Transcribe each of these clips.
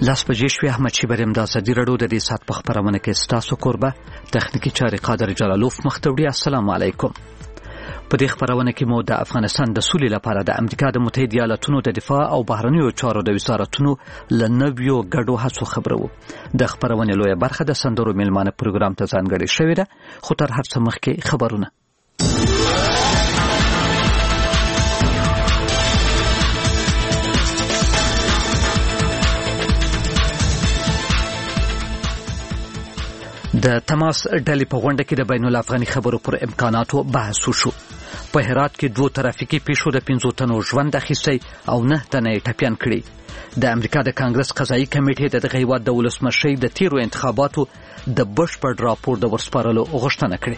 10 بجې شوې. احمد شیبر د ازادي راډیو د دې ساعت په خبرونه کې ستاسو کوربه تخنیکی چارې قادر جلالوف مختوړي. السلام علیکم. په دې خبرونه کې مو د افغانستان د سولې لپاره د امریکا د متحده ایالاتونو د دفاع او بهرنیو چارو د وزارتونو له نویو ګډو هڅو خبرو. د خبرونه لویه برخه د سندرو میلمانه پروګرام ته ځانګړې شوې ده، خو تر هر څه مخکې خبرونه. د تماس ډلې په غونډه کې د بین الافغاني خبرو پر امکاناتو بحث وشو. په هرات کې 2 ترافیکي پیښو د 15 تنو ژوند اخیستی او 9 تنه یې ټپیان کړي. د امریکا د کانګرس قضایي کمیټې د دغه هیواد د ولسمشرۍ د تیرو انتخاباتو د بشپړ راپور د ورسپارلو غوښتنه کړې.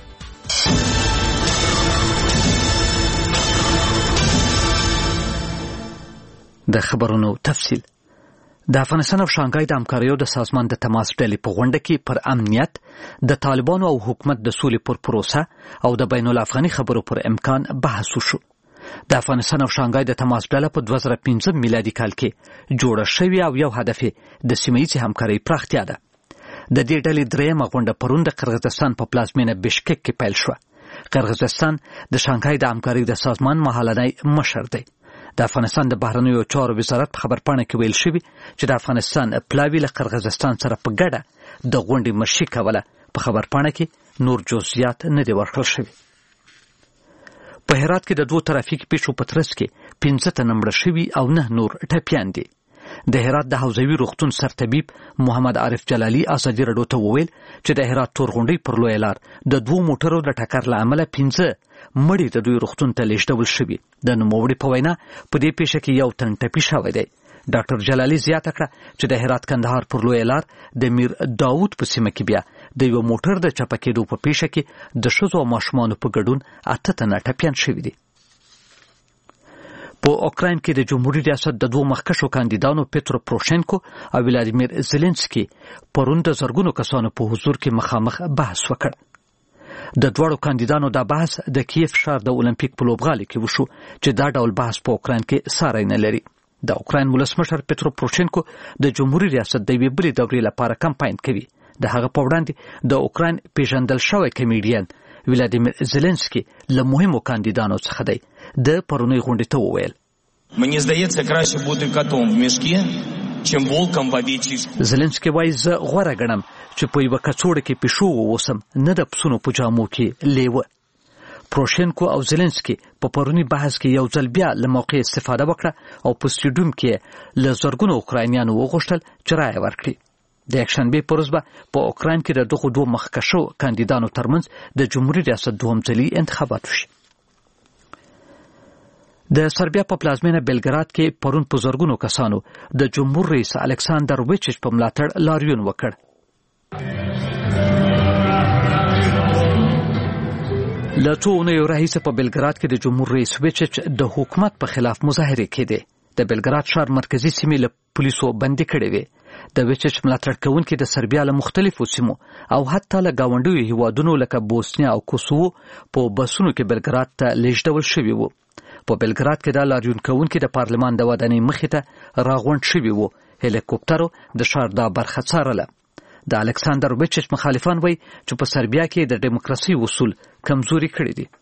د خبرونو تفصیل. د افغانستان او شانګهای د همکاریو د سازمان د تماس ډلې په غونډه کې پر امنیت، د طالبانو او حکومت د سولې پر پروسه او د بین الافغاني خبرو پر امکان بحث وشو. د افغانستان او شانګهای د تماس ډله په 2015 میلادي کال کې جوړه شوې او یو هدف د سیمه‌ییزې همکارۍ پراختیا ده. د دې ډلې درېیمه غونډه پرون د قرغیزستان په پلازمینه بشکک کې پیل شوه. قرغیزستان د شانګهای د همکارۍ د سازمان مهالنی مشر دی. د افغانستان د بهرنیو چارو وزارت په خبرپاڼه کې ویل شوی چې د افغانستان پلاوی له قرغیزستان سره په ګډه د غونډې مشري کوله. په خبرپاڼه کې نور جزئیات نه دي ورکړل شوي. په هرات کې د 2 ترافیکي پیښو په ترڅ کې 15 تنه مړه شوي او 9 نور ټپیان دي. د هرات د حوزوي روغتون سرطبیب محمد عارف جلالي ازادي راډیو ته وویل چې د هرات تورغونډۍ پر لویه لار د 2 موټرو د ټکر له امله 15 مړي د دوی روغتون ته لیږدول شوي. د نوموړي په وینا په دې پیښه کې 1 تن ټپي شوی دی. ډاکټر جلالي زیاته کړه چې د هرات کندهار پر لویه لار د میر داود په سیمه کې بیا د یو موټر د چپه کېدو په پیښه کې د ښځو او ماشومانو په ګډون 8 تنه ټپیان شوي دي. په اوکراین کې د جمهوریت ریاست د 2 مخکښو کاندیدانو پیترو پروشینکو او ولادیمیر زيلنسکي پرون د زرګونو کسانو په حضور کې مخامخ بحث وکړ. د دوړو کاندیدانو دا بحث د کیف ښار د اولمپیک په لوبغالي کې وشو چې دا ډول بحث په اوکراین کې ساری نه لري. د اوکراین ولسمشر پیترو پروشینکو د جمهوریت ریاست د یوې بلې دورې لپاره کمپاین کوي. د هغه په وړاندې د اوکراین پیژندل شوی کمیډین ولادیمیر زيلنسکي له مهمو کاندیدانو څخه دی. د پرونی غونډې ته وویل: Мені здається, краще бути котом в мішку, чим волком в овечій шкурі. زيلنسکي وایي زه غوره ګڼم چې په یوه کڅوړه کې پیشو واوسم، نه د پسونو په جامو کې لیوه. پروشینکو او زيلنسکي په پرونی بحث کې یو ځل بیا له موقع استفاده وکړه او په سټیډیوم کې له زرګونو اوکراینیانو وغوښتل چې رایه ورکړي. د یکشنبې په ورځ به په اوکراین کې د دغو 2 مخکښو کاندیدانو ترمنځ د جمهوریت ریاست دوهم ځلي انتخابات وشي. د سربیا په پلازمینه بلګراد کې پرون په زرګونو کسانو د جمهور رئیس الکساندر ویچیچ په ملاتړ لاریون وکړ. له 2 اونیو راهیسې په بلګراد کې د جمهور رئیس ویچیچ د حکومت په خلاف مظاهرې کېدې. د بلګراد ښار مرکزی سیمې له پولیسو بندي کړې وې. د ویچیچ ملاتړ کوونکي د سربیا له مختلفو سیمو او حتی له گاونډیو هیوادونو لکه بوسنیا او کوسوو په بسونو کې بلګراد ته لیږدول شوي وو. په بلګراد کې د لاریون کوونکي د پارلمان د ودانۍ مخې ته راغونډ شوي وو. هلیکوپټرو د ښار دا برخه څارله. د الکساندر ویچیچ مخالفان وایي چې په سربیا کې د دیموکراسي اصول کمزوري کړي دي.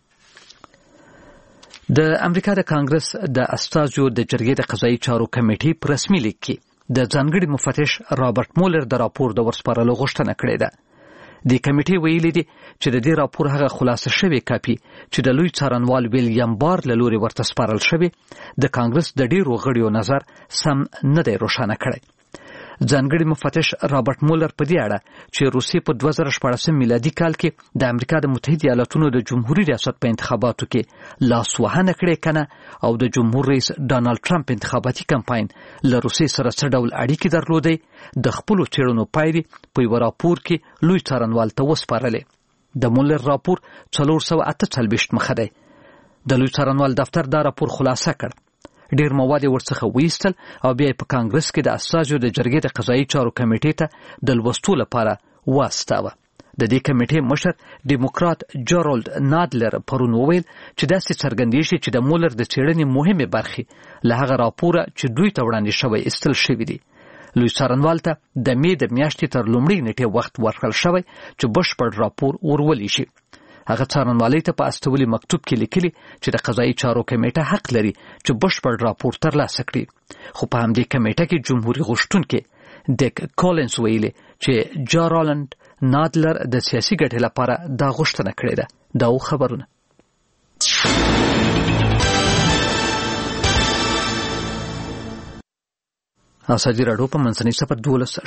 د امریکا د کانګرس د استازو د جرګې د قضایي چارو کمیټې په رسمي لیک کې د ځانګړي مفتش رابرټ مولر د راپور د ورسپارلو غوښتنه کړې ده. د کمیټې ویلي دي چې د دې راپور هغه خلاصه شوی کاپي چې د لوی څارنوال ویلیام بار له لوري ورته سپارل شوی د کانګرس د ډیرو غړیو نظر سم نه دی روښانه کړی. ځانګړي مفتش رابرټ مولر په دې اړه چې روسیې په 2014 میلادي کال کې د امریکا د متحده ایالاتونو د جمهوریت ریاست په انتخاباتو کې لاسوهنه کړې کنه او د جمهور رئیس ډانلډ ټرمپ انتخاباتي کمپاین له روسیې سره څه ډول اړیکې درلودې د خپل چېړنو پایلې په یو راپور کې لوی څارنوال ته وسپارلې. د مولر راپور 448 مخه دی. د لوی څارنوال دفتر دا راپور خلاصه کړ. ډیر مواد ورڅخه ویستل او بیا په کانګرس کې د اساسو د جرګې د قضایي چارو کمیټې ته د لوستو لپاره واستاوه. د دې کمیټې مشر ډیموکرات جارالد نادلر پرون وویل چې داسې څرګندېږي چې د مولر د څېړنې مهمه برخې له هغه راپوره چې دوی ته وړاندې شوی استل شوی دي. لوی څارنوال ته د مې د میاشتې تر لومړۍ نیټې وخت ورکړل شوی چې بشپړ راپور ورولي شي. هغه څارنوالۍ ته په استولي مکتوب کې لیکلي چې د قضایي چارو کمیټه حق لري چې بشپړ راپور ترلاسه کړي. خو په همدې کمیټه کې جمهوریت غوښتونکي ډیک کولنز ویلي چې جارالند نادلر د سیاسي ګټې لپاره دا غوښتنه کړې ده. دا خبرونه ازادي راډیو په منځنۍ سفر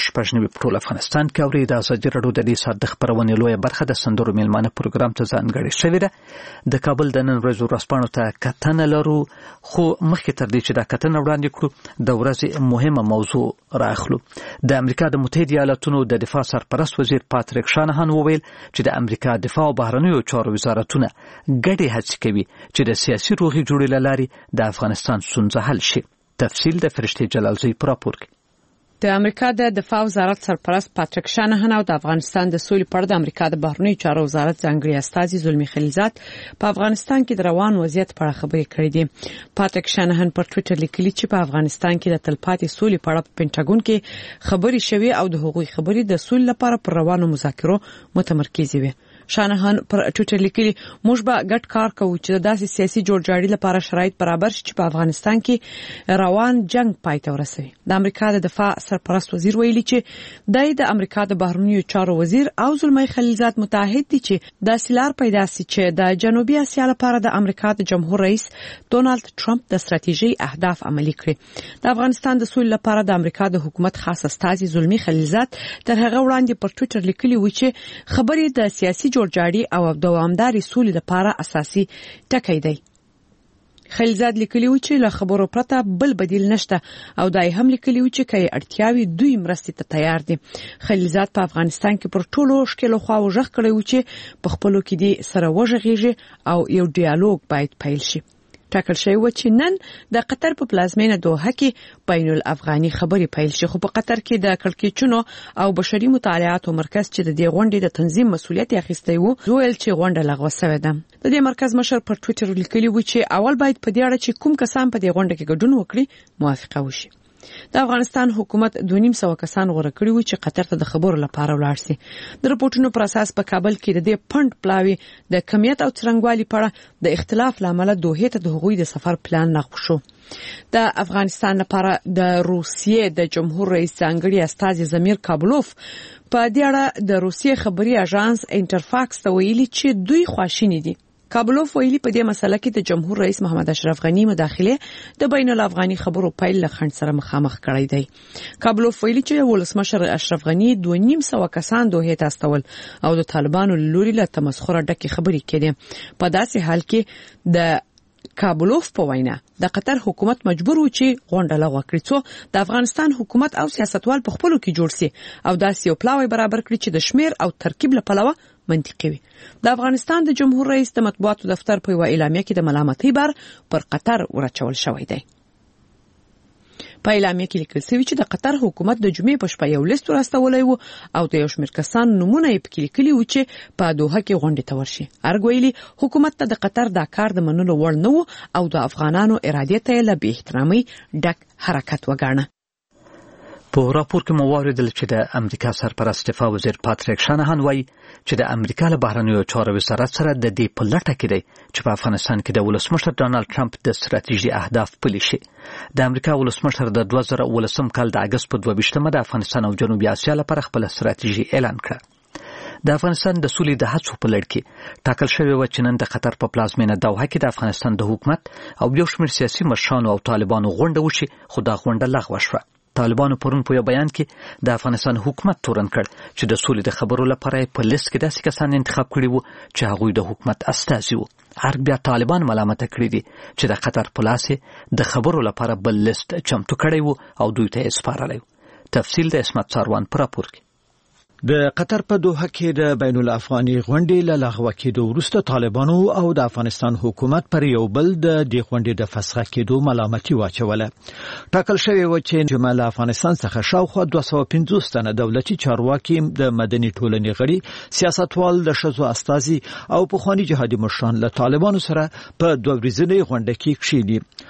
12 په ټول افغانستان کې اوري. د ازادي راډیو د دې سات د خبرونې لویه برخه د سندرو میلمانه پروګرام ته ځانګړې شوې ده. د کابل د نن ورځې ورځپاڼو ته کتنه لرو، خو مخکې تر دې چې دا کتنه وړاندې کړو د ورځې مهمه موضوع راخلو. د امریکا د متحده ایالاتونو د دفاع سرپرست وزیر پاتریک شانهان وویل چې د امریکا دفاع او بهرنیو چارو وزارتونه ګډې هڅې کوي چې د سیاسي روغې جوړې له لارې د افغانستان ستونزه حل شي. تفصیل د فرشتي جلالزی پر راپور کې. د امریکا د دفاع وزارت سرپرست پاتریک شانهان او د افغانستان د سولې پر د امریکا د بهرنیو چارو وزارت ځانګړي استازي زلمی خلیلزاد په افغانستان کې د روان وضعیت په اړه خبرې کړې دي. پاتریک شانهان پر ټوئیټر لیکلي چې په افغانستان کې د تلپاتې سولې په اړه په پینټاګون کې خبرې شوې او د هغوی خبرې د سولې لپاره پر روانو مذاکرو متمرکز وي. شانهان پر ټوئیټر لیکلي موږ به ګډ کار کوو چې داسې سیاسي جوړجاړي لپاره شرایط برابر شي چې په افغانستان کې روان جنگ پای ته ورسوي. د امریکا د دفاع سرپرست وزیر ویلي چې د امریکا د بهرنیو چارو وزیر او زلمی خلیلزاد متحد دي چې د سیلار پیدا سي چې د جنوبي اسیا لپاره د امریکا د جمهور رئیس ډونالد ټرمپ د ستراتیژي اهداف عملي کړي. د افغانستان د سولې لپاره د امریکا د حکومت خاص استازي زلمی خلیلزاد تر هغه وړاندې پر ټوئیټر لیکلي و چې خبرې د سیاسي جوړجاړي او دوامداري سولې لپاره اساسي ټکی دی. خلیلزاد لیکلی و چې له خبرو پرته بل بدیل نشته او دای هم لیکلی و چې کای اړتیاوي دوی مرستې ته تیار دي. خلیلزاد په افغانستان کې پر ټولو شکلو خوا وژغ کړی و چې په خپلو کې دي سره وژغیږي او یو ډیالوګ باید پیل شي. ټاکل شوی و چې نن د قطر په پلازمینه دوحه کې بین الافغاني خبرې پیل شي. خو په قطر کې د کړکېچونو او بشري مطالعاتو مرکز چې د دې غونډې د تنظیم مسؤلیت اخیستی و ویل چې غونډه لغوه شوې ده. د دې مرکز مشر پر ټوئیټر لیکلی و چې اول باید په دې اړه چې کوم کسان په دې غونډه کې ګډون وکړي موافقه وشي. د افغانستان حکومت 2.5 کسان غوړه کړی و چې قطر ته د خبرو لپاره ولاړ شي. د رپورټونو پر اساس په کابل کې د دې پند پلاوي د کمیت او څرنګوالي په اړه د اختلاف لامل دوه ته د هغوی د سفر پلان لغوه شو. د افغانستان لپاره د روسیې د جمهور رئیس ځانګړي استازي زمیر کابلوف په دې اړه د روسیې خبري اژانس انټرفاکس ته ویلي چې دوی خواشینی دي. کابلوف ویلي په دې مسله کې د جمهور رئیس محمد اشرف غنی مداخله د بین الافغاني خبرو پیل له خنډ سره مخامخ کړی دی. کابلوف ویلي چې ولسمشر اشرف غنی 2.5 کسان دوه ته استول او د طالبانو لوري له تمسخر ډکه خبرې کړي. په داسې حال کې د کابلوف په وینا د قطر حکومت مجبور و چې غونډه لغوه کړي څو د افغانستان حکومت او سیاستوال په خپلو کې جوړ سي او داسې یو پلاوی برابر کړي چې د شمیر او ترکیب له پلوه منطقي وي. د افغانستان د جمهور رئیس د مطبوعاتو دفتر په اعلامیه کې د ملامتۍ بار پر قطر ورچول شوی دی. په اعلامیه کې لیکل شوی چې د قطر حکومت د جمعې په شپه یو لیست ورستولای وو او د یو شمېر کسان نمونه یې پکې لیکلي و چې په دوحه کې غونډه ته ورشي. ارګویلی حکومت ته د قطر دا کار د منلو وړ نه و او د افغانانو اراده ته له بې احترامۍ ډک حرکت وګاڼه. په راپور کې مو واوریدل چې د امریکا سرپرست دفاع وزیر پاتریک شانهان وایي چې د امریکا له بهرنیو چارو وزارت سره د دې په لټه کې دی چې په افغانستان کې د ولسمشر ډونالد ټرمپ د ستراتیژي اهداف پلي شي. د امریکا ولسمشر د 2019 کال د اگست په 22مه د افغانستان او جنوبي اسیا لپاره خپل ستراتیژي اعلان کړه. د افغانستان د سولې د هڅو په لړ کې ټاکل شوی و چې نن د قطر په پلازمینه دوحه کې د افغانستان د حکومت او یو شمېر سیاسي مشرانو او طالبانو غونډه وشي، خو دا غونډه لغوه شوه. طالبانو پرون په یو بیان کې د افغانستان حکومت تورن کړ چې د سولې د خبرو لپاره په لیست کې داسې کسان انتخاب کړي وو چې هغوی د حکومت استازي وو. ارګ بیا طالبان ملامت کړي دي چې د قطر په لاس د خبرو لپاره بل لیست چمتو کړی وو او دوی ته یې سپارلی. تفصیل د اسمت ساروان پر راپور کې. د قطر په دوحه کې د بین الافغاني غونډې له لغوه کېدو وروسته طالبانو او د افغانستان حکومت پر یو بل د دې غونډې د فسخ کېدو ملامتي واچوله. ټاکل شوی و چې جمع له افغانستان څخه شاوخوا 250 تنه دولتي چارواکي، د مدني ټولنې غړي، سیاستوال، د ښځو استازي او پخواني جهادي مشران له طالبانو سره په 2 ورځنۍ غونډه کې کښیني.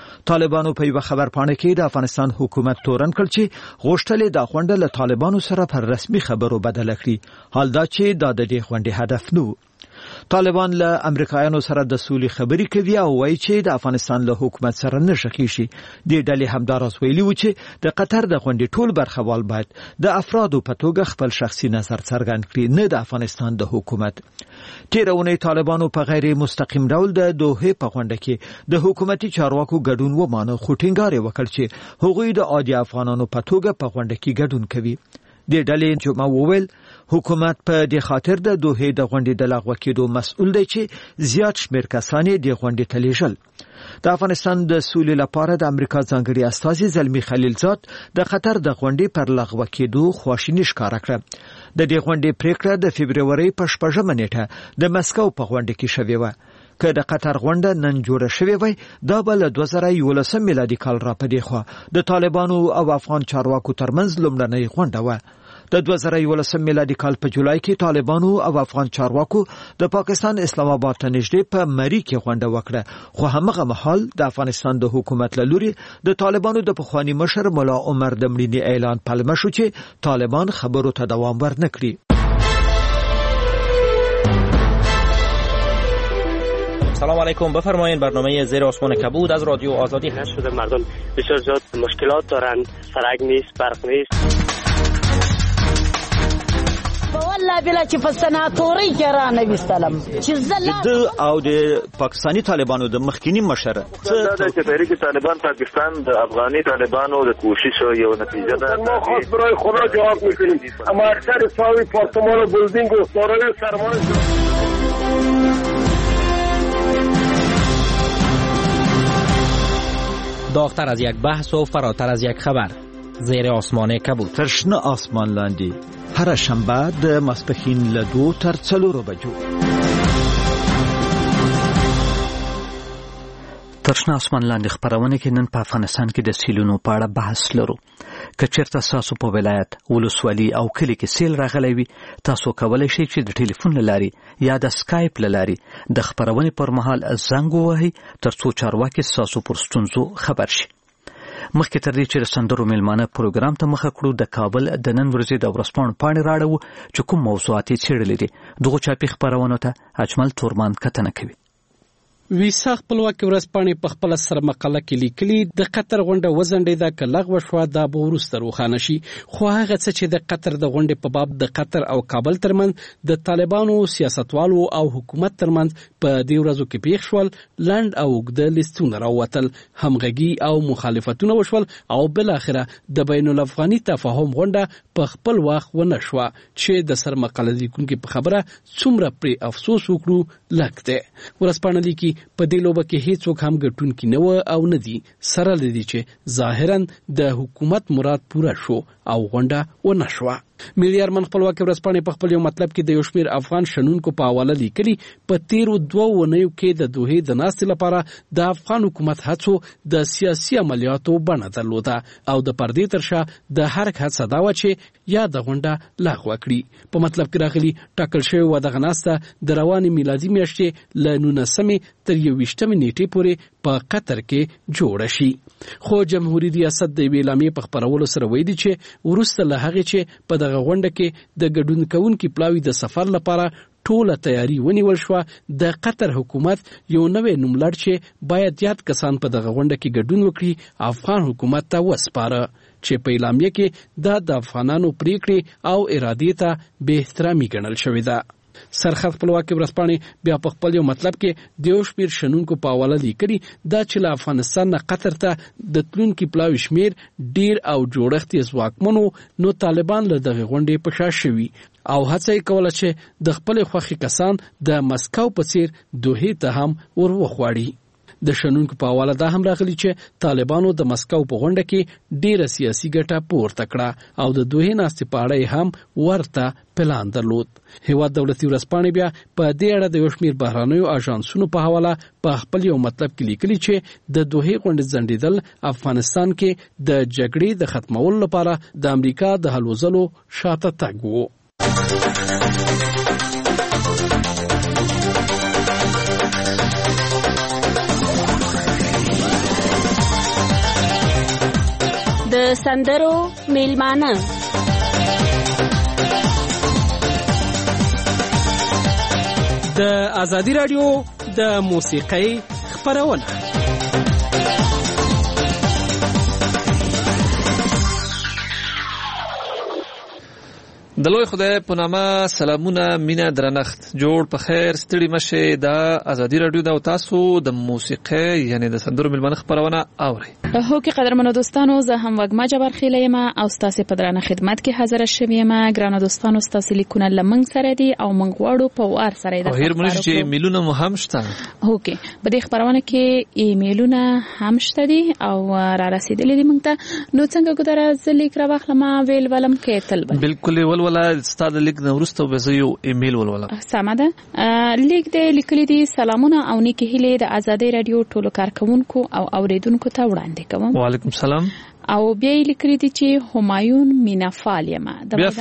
طالبانو په یو خبرپاڼه کې د افغانستان حکومت تورن کړ چې غوښتل د غونډه له طالبانو سره پر رسمي خبرو بدل کړي، حال دا چې د دې غونډې هدف نه. طالبان له امریکایانو سره د سولې خبرې کوي او وایي چې د افغانستان له حکومت سره نه شخیشي. د ډلې همداراز ویلي و چې د قطر د غونډې ټول برخوال باید د افرادو په توګه خپل شخصي نظر څرګند کړي، نه د افغانستان د حکومت. تېره اونۍ طالبانو په غیر مستقیم ډول د دوحې په غونډه کې د حکومتي چارواکو ګډون ومانه، خو ټینګار یې وکړ چې هغوی د عادي افغانانو په توګه په غونډه کې ګډون کوي. د ډلې جمعه وویل حکومت په دې خاطر د دوحې د غونډې د لغوه کېدو مسؤل دی چې زیات شمېر کسان یې د غونډې ته لیږل. د افغانستان د سولې لپاره د امریکا ځانګړي استازي زلمی خلیلزاد د قطر د غونډې پر لغوه کېدو خواشیني ښکاره کړه. د دې غونډې پریکړه د فبروري په 6مه نیټه د مسکو په غونډه کې شوې و. که د قطر غونډه نن جوړه شوې وای، دا به له 2011 میلادي کال را پدې خو د طالبانو او افغان چارواکو ترمنځ لومړنۍ غونډه و. د 2011 میلادي کال په جولای کې طالبانو او افغان چارواکو د پاکستان اسلام آباد ته نږدې په مری کې غونډه وکړه، خو همغه مهال د افغانستان د حکومت له لوري د طالبانو د پخوانی مشر مولا عمر د مړینې اعلان پلمه شو چې طالبان خبرو ته دوام ورنکړي. سلام علیکم، بفرمایید. برنامه زیر آسمان کبود از رادیو آزادی هست. شده مردم بسیار زیاد مشکلات دارند، سرک نیست، برق نیست. والله بلا چې په سناتوري کې را نه وستلم چې زله او د پاکستانی طالبانو د مخکینی مشر دا چې تحریک طالبان پاکستان د افغاني طالبانو د کوششو یو نتیجه ده. ما خاص برای خدا جواب میکنیم، اما اکثر ساوی پارتمان و بلدینگ و سارای سرمان داغتر از یک بحث و فراتر از یک خبر. زیر آسمان کبود. ترشنه آسمان لاندې هر شنبه د ماسپښین له 2 تر 4 بجو. ترشنه آسمان لاندې خبرونه کې نن په افغانستان کې د سیلونو په اړه بحث لرو. که چېرته تاسو په ولایت، ولسوالي او کلی کې سیل راغلی وي، تاسو کولی شئ چې د ټلیفون له لارې یا د سکایپ له لارې د خبرونې پر مهال زنګ ووهئ ترڅو چارواکي ستاسو پر ستونزو خبر شي. مخکې تر دې چې د سندرو میلمانه پروګرام ته مخه کړو، د کابل د نن ورځې د ورځپاڼو پاڼې راړو چې کوم موضوعات یې څېړلي دي. دغو چاپي خپرونو ته اجمل تورمان کتنه کوي. ویسا خپلواکي ورځپاڼې په خپل سر مقاله کې لیکلي د قطر غونډه وزنډېده که لغوه شوه دا به وروسته روښانه شي، خو هغه څه چې د قطر د غونډې په باب د قطر او کابل ترمنځ د طالبانو سیاستوالو او حکومت ترمنځ په دې ورځو کې پیښ شول لنډ او اوږده لیستونه راووتل، همغږي او مخالفتونه وشول او بالاخره د بین الافغاني تفاهم غونډه په خپل وخت ونه شوه چې د سر مقاله لیکونکي په خبره څومره پرې افسوس وکړو لږ دی. ورځپاڼه لیکي په دې لوبه کې هیڅوک هم ګټونکي نه و او نه دي، سره لدی چې ظاهرا د حکومت مراد پوره شو او غونډه ونه شوه. ملي ارمان خپلواکي ورځپاڼې په خپل یو مطلب کې د یو شمېر افغان شنونکو په حواله لیکلي په تیرو 2 اونیو کې د دوحې د ناستې لپاره د افغان حکومت هڅو د سیاسي عملیاتو بڼه درلوده او د پردې تر شا د هر هڅه دا وه چې یا د غونډه لغوه کړي. په مطلب کې راغلي ټاکل شوې وه دغه ناسته د روانې میلادي میاشتې له 19 تر 21 نیټې پورې په قطر کې جوړه شي. خو جمهوریت ریاست د یوې اعلامیې په خپرولو سره ویلي چې وروسته له هغې چې په دغه غونډه کې د ګډون کوونکي پلاوي د سفر لپاره ټوله تیاری ونیول شوه، د قطر حکومت یو نوی نوملړ چې باید زیات کسان په دغه غونډه کې ګډون وکړي افغان حکومت ته وسپاره، چې په اعلامیه کې دا د افغانانو پریکړې او ارادې ته بې احترامي ګڼل شوې ده. سرخط خپلواکي ورځپاڼې بیا په خپل یو مطلب کې د یو شمېر شنونکو په حواله لیکلي دا چې له افغانستان نه قطر ته د تلونکي پلاوي شمېر ډیر او جوړښت یې ځواکمنو، نو طالبان له دغې غونډې په شا شوي او هڅه یې کوله چې د خپلې خوښې کسان د مسکو په څېر دوحې ته هم ور وخواړي. د شنونکو په حواله دا هم راغلی چې طالبانو د مسکو په غونډه کې ډیره سیاسي ګټه پورته کړه او د دوحې ناستې په اړه هم ورته پلان درلود. هیواد دولتي ورځپاڼې بیا په دې اړه د یو شمېر بهرنیو اژانسونو په حواله په خپل یو مطلب کې لیکلي چې د دوحې غونډې ځنډېدل افغانستان کې د جګړې د ختمولو لپاره د امریکا د هلوځلو شاته تګ و. د سندرو میلمانه د ازادي رادیو د موسیقۍ خبرونه د لوی خدای په نامه سلامونه مینه درنښت جوړ په خیر ستړي مشه د ازادي رادیو د تاسو د موسیقۍ یعنی د سندرو ملمنه خبرونه اوري هو کې قدرمنو دوستانو زه هم وګما جبر خیله یم او تاسو په درانه خدمت کې حاضر شوم یم ګرانو دوستانو تاسو لیکونه لمنګ سره دي او منګ وړو په وار سره ده هیر مونږ چې ایمیلونه مو هم شته هو کې په دې خبرونه کې ایمیلونه هم شته دي او را رسیدلې دي مونږ ته نو څنګه ګذره زلیک را واخلم ویل ولم کې تل بالکل ولا ستاد لیک نو ورسته به زه یو ایمیل ولولا سمه ده لیک دې لیکلي دي سلامونه او نیکی هیله د ازادي رادیو ټولو کارکونکو او اوریدونکو ته وړاندې کوم وعلیکم السلام او بیا یې لیکلي دي چې همایون مینافال یم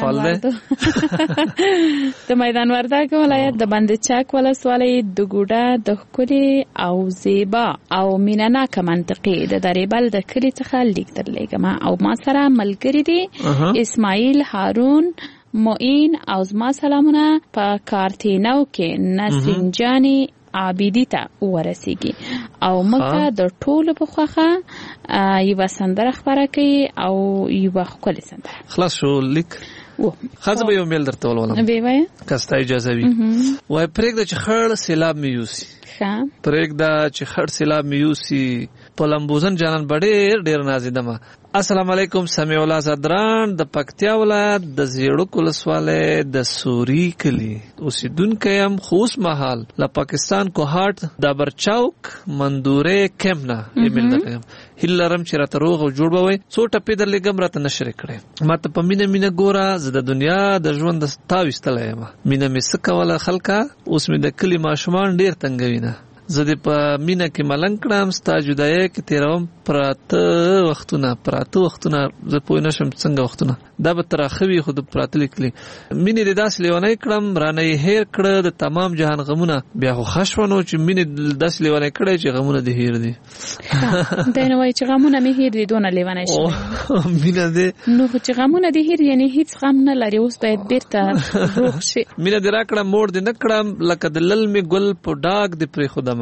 د میدان وردګ ولایت د بند چاک ولسوالۍ د ګوډه د ښکلي او زیبا او میناناکه منطقې د دریبل د کلي څخه لیک درلېږم او ما سره ملګري دي اسماعیل هارون معین او زما سلامونه په کارتینو کې نسنجانی عابدی ته ورسیږي او موږ د ټولو په خوخه یو سندره خبره کوي او یو خپل سندره خلاص شو لیک خاصه به یو میل درته ولولم به وای کستا اجازه وي وای پرېږده چې خړ سیلاب میوسی پرېږده چې خړ سیلاب میوسی په لمبوزن جانان بډې ډېر نازیدمه السلام علیکم سمیع الله زدران د پکتیا ولایت د زیړو ولسوالۍ د سوري کلی اوسیدونکی یم خوس محل له پاکستان کو هاټ د برچاوک مندوره کمنا ایمیل درکم هیلرم چې راته روغ او جوړ بوي څو ټپې درلګم راته نشر کړې ماته په مینه ګوره زه د دنیا د ژوند تاويستلې یم مینه مې سکواله خلکا اوس مې د کلی ماشومان ډیر تنګوینه زه دې په مینه کې ملنګ کړم ستا جدایي کې تیروم پراته وختونه زه پوه نشم څنګه وختونه دا به تراخوي خود پراته لیکلي مینه دې داس لیونی کړم رانه هیر کړه د تمام جهان غمونه بیا خو خښونو چې مینه داس لیونی کړه چې غمونه دې هیر دي دا نه وای چې غمونه مې هیر دي دونه لیونی شي مینه دې نو چې غمونه دې هیر یعنی هیڅ غم نه لري اوس باید بیرته روغ شي مینه دې راکړه موړ دې نه کړم لکه د لل می ګل په ډاګ دې پرې خدام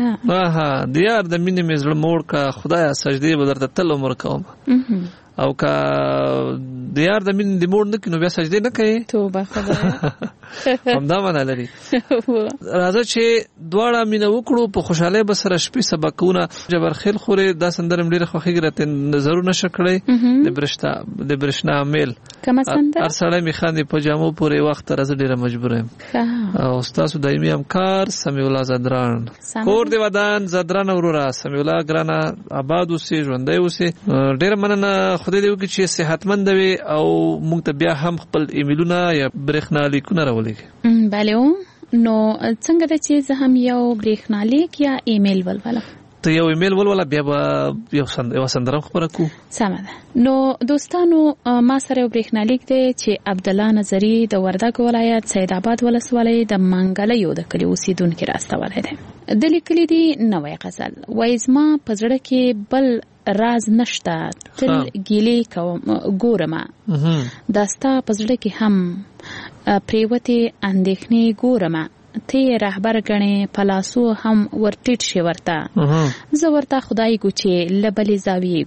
دیار د مینې مې زړه موړ کا خدایا سجدې به درته تل عمر کوم او کا دیار د مینې د موړ نه کینو بیا سجدې نه کوي توبه خدایا همدا معنا لري راځه چې دواړه مینه وکړو په خوشاله به سره شپې سبقونه جبر خیل خوري دا سندره ډیره خوښیږي راته ضرور نشه کړی د برښنا میل کومه سندره هر سړی می خاندي په جامو پورې وخت راځه ډیره مجبور یم او تاسو دایمي همکار سمیع الله زدران کور دی ودان زدران اورورا سمیع الله ګرانه آباد اوسې ژوندۍ اوسې ډیره مننه خدای دې وکړي چې صحتمند وي او موږ ته بیا هم خپل ایمیلونه یا برېښنا لیکونه راولېږي بله نو څنګه ده چې زه هم یو برېښنا لیک یا ایمیل ولولم ته یو ایمیل ولوله بیا به یو سندره خبره کو سمه ده نو دوستانو ما سره یو برېښنالیک دی چې عبدالله نظری د وردګ ولایت سید آباد ولسوالۍ د منګلیو د کلي اوسیدونکي راستولی دی د لیکلي دي نوی غزل وایي زما په زړه کې بل راز نشته تل ګیلې کوم ګورمه دا ستا په زړه کې هم پریوتې اندېښنې ګورمه ته رهبر غنې پلاسو هم ورټیټ شي ورته زه ورته خدای ګوچې لبلې زاویې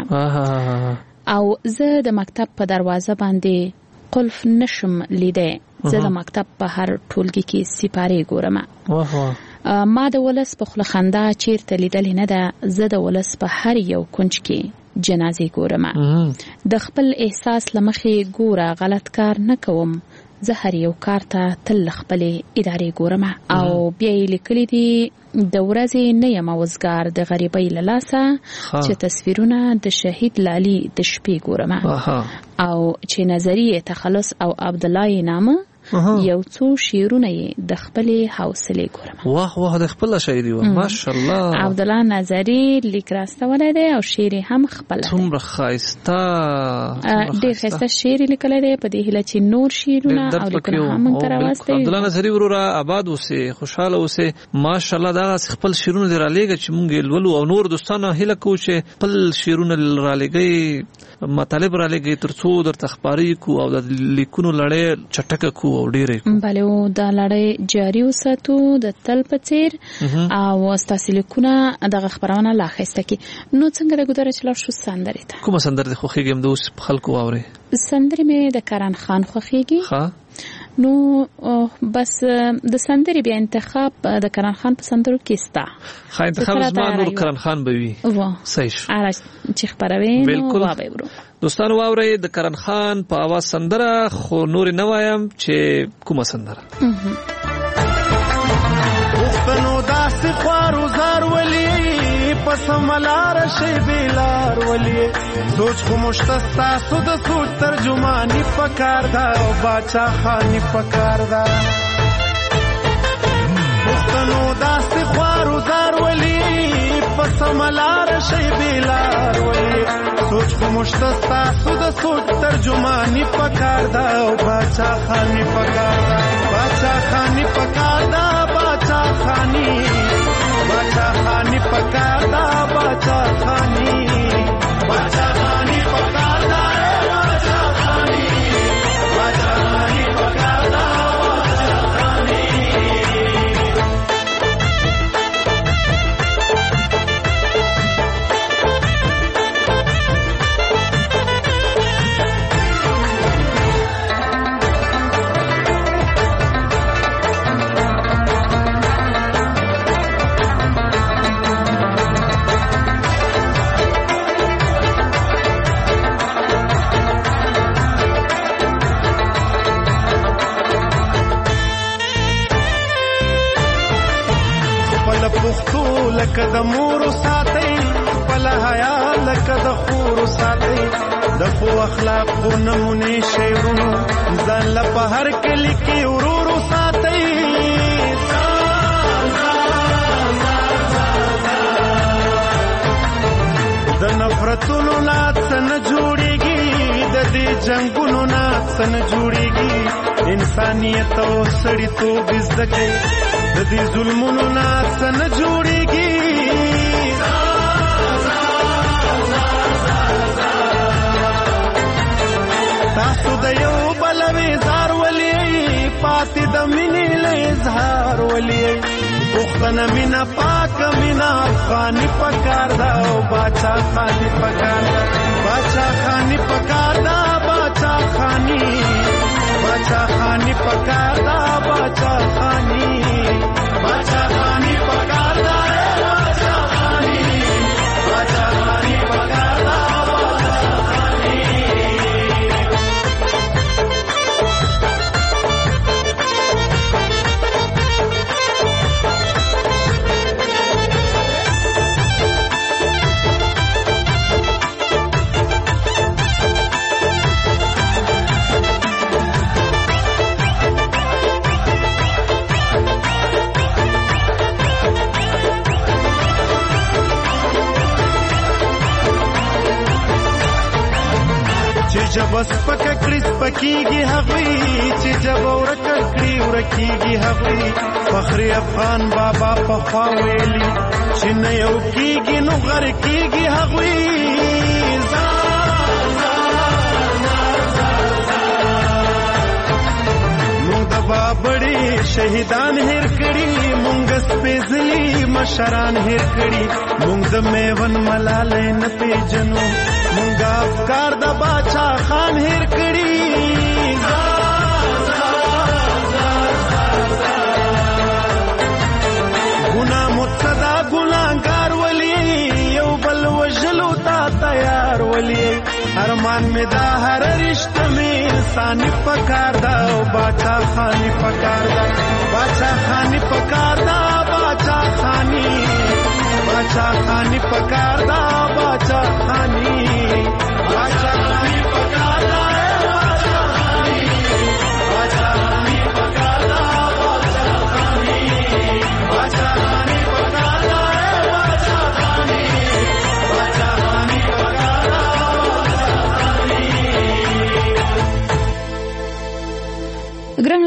ګورم او زه د مکتب په دروازه باندې قلف نشم لیدې زه د مکتب په هر ټولګي کې سپارې ګورم ما د ولس په خوله خندا چیرته لیدلې نه ده زه د ولس په هر یو کونج کې جنازې ګورم د خپل احساس لمخې ګوره غلط کار نه کوم زه هر یو کار ته تل خپلې ادارې ګورم او بیا یې لیکلي دي د ورځې نه یم وزګار د غریبۍ له لاسه چې تصویرونه د شهید لالي د شپې ګورم او چې نظریه تخلص او عبدالله نامه یو څو شعرونه یې د خپلې حوصلې ګورم. واه واه د خپل شاعري و ماشاءالله. عبدالله نظری لیک راستولای دی او شعر هم خپل. څومره خایسته ډېر خایسته شعر لیکلی دی. په دې هیله چې نور شعرونه او لیکنه هم موږ ته راوستي. عبدالله نظری وروره آباد اوسه، خوشاله اوسه. ماشاءالله دا خپل شعرونه دی را لېږه چې موږ لولو او نور دوستانو هیله کوو چې خپل شعرونه را لېږئ، مطالب را لېږئ ترڅو درته خپاري کو او د لیکونو لړۍ چټکه کو او ډېرې کو. بله او دا لړۍ جاري وساتو د تل په څېر او ستاسې لیکونه دغه خپرونه لا ښایسته کړي. نو څنګه د ګودره چې لاړ شو سندرې ته؟ کومه سندره دې خوښېږي همدا اوس په خلکو واورئ؟ سندرې مې د کرن خان خوښېږي. نو بس د سندرې بیا انتخاب د کرن خان په سندرو کې ستا. انتخاب زما نور کرن خان به وي. صحیح شو. چې خپروي نو وابه ورو. دوستانو واورئ د کرن خان په اواز سندره، خو نور نه وایم چې کومه سندره. وختنو داسې خوارو زار ولی پس ملار شي بیلار ولی سوچ خو مشتستا سود سوچ ترجمانی پکار دا او باچا خانی پکار دا. وختنو داسې خوارو زار ولی پس ملار شي بیلار ولی سوچ خو مشتستا سود سوچ ترجمانی پکار دا او باچا خانی پکار دا. باچا خانی پکار دا، باچا خانی، باچا خانی پکار دا، باچا خانی، باچا خانی پکار دا، باچا خانی، باچا خانی پکار دا، باچا خانی. لکه د مور ساتي خپل حیا، لکه د خور ساتي د خو اخلاق خو نمونه شعرونو ځان له په هر کلی کې ورور ساتي. د نفرتونو ناڅ نه جوړيږي، د دې جنگونو ناڅ نه جوړيږي. انسانيت او سړیتوب زده کوي، د دې ظلمونو ناڅ نه جوړيږي. تاسو د یو بل وزار ولي پاتې د مینې له اظهار ولي پښتنه مینا پاک مینا افغاني پکار دا او باچا خاني پکار دا. باچا خاني پکار دا، باچا خاني، باچا خاني پکار دا، باچا خاني، باچا خاني پکار دا، باچا خاني، باچا خاني پکار دا، باچا خاني. जब स्पक क्रिस पकीगी हवी چې जब ورکړی ورکیږي هغوی. فخر افغان بابا پخوا ویلي چې نه یو کیږي نو غر کیږي هغوی. موږ د بابړي شهیدان هیر کړي، موږ سپېڅلي مشران هیر کړي، موږ د میون ملالۍ نه پیژنو، موږ افکار د باچا خان هیر کړي. ګناه مقتدا ګناهګار ولي یو بل وژلو ته تیار ولي. ارمان می دا هر رشته می انساني پکار دا او باچا خاني پکار دا. باچا خاني پکار دا، باچا خاني، باچا خاني پکار دا، باچا خاني، باچا خاني پکار دا، باچا خاني، باچا خاني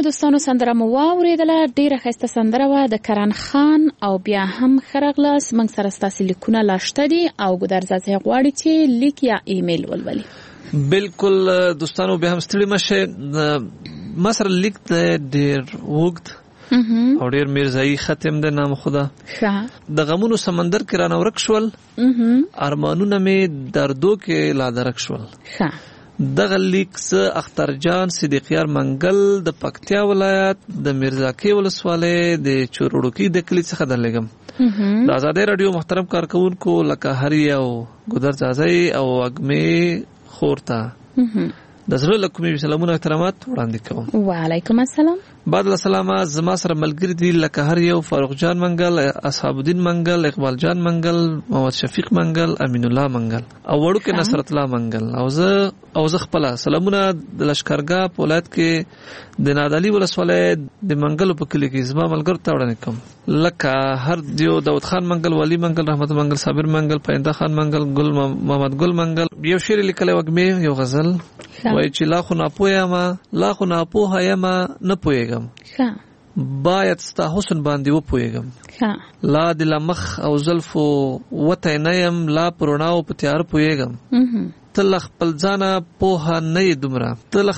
دوستانو سندره مو واوریدله ډیره ښایسته سندره وه د کرن خان او بیا هم خرغلاس موږ سره ستاسو لیکونه لاشته دي او ګودر زازه غواړي چې لیک یا ایمیل ولولي. بالکل دوستانو به هم ستړي مشه ما سره لیک ډیر وګت او ډیر میرزایی ختم د نام خدا د غمونو سمندر کې رانه ورک شول ارمانونه می دردو کې لا درک شول. دغه لیکس اختر جان صدیقیار منګل د پکتیا ولایت د میرزاکی ولسوالۍ د چورړوکی د کلی څخه درلګم. د آزادۍ رادیو محترم کارکونکو لکه هری او ګودر زازای او اګمی خورتا د زړه له کومې سلامونه احترامات وړاندې کوم. وعلیکم السلام. بعد السلام زما سره ملګری دي لکه هر یو فاروق جان منګل، اصحاب الدین منګل، اقبال جان منګل، محمد شفیق منګل، امین الله منګل او وړوکې نصرت الله منګل او زه خپل سلامونه د لشکرګاه په ولایت کې د نادعلي ولسوالۍ د منګل په کلی کې زما ملګرو ته وړاندې کوم لکه هر دیو داود خان منګل، ولی منګل، رحمت منګل، صابر منګل، پاینده خان منګل، ګل محمد ګل منګل. یو شعر لیکلی وګمې یو غزل وای چې لا خو ناپوه یم نه پوهېږم باید ستا حسن باندې وپوهېږم لا د لمخ او زلفو وتی نه یم لا په رڼاو په تیاره پوهېږم ته له خپل ځانه پوهه نه یې دومره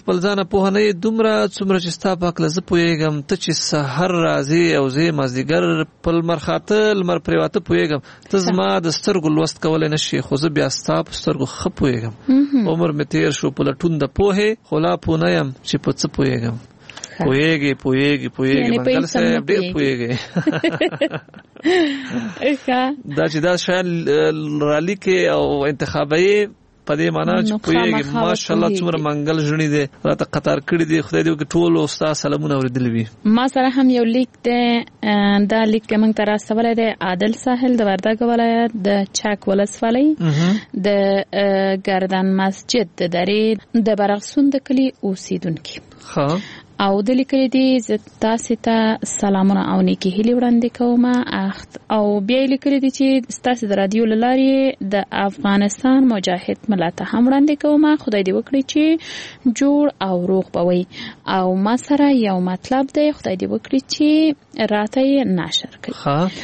څومره چې ستا په هکله زه پوهېږم ته چې سحر راځې او زه مازدیګر په لمر خاته لمر پرېواته پوهېږم ته زما د سترګو لوست کولی نه شي خو زه بیا ستا په سترګو ښه پوهېږم عمر مې تېر شو په لټون د پوهې خو لا پوه نه یم چې په څه پوهېږم. پوهېږي منګل صاحب ډېر پوهېږي دا چې دا شیان رالیکې او انتخابوي په دې معنا چې پوهېږي ماشاءالله څومره منګل ژڼي دی راته قطار کړي دي خدای دې وکړي ټولو ستا سلامونه اورېدلي وي. ما سره هم یو لیک دی دا لیک موږ ته راستولی دی عادل ساحل د وردګ ولایت د چک ولسوالۍ د گردن مسجد د درې د برغسون د کلي اوسیدونکي او د لیکلي دي زه تاسې ته سلامونه او نیکې هیلې وړاندې کوم او بیا یې لیکلي دي چې ستاسې د رادیو له لارې د افغانستان مجاهد ملت ته هم وړاندې کوم خدای دې وکړي چې جوړ او روغ به وي او ما سره یو مطلب دی خدای دې وکړي چې راته یې نشر کړي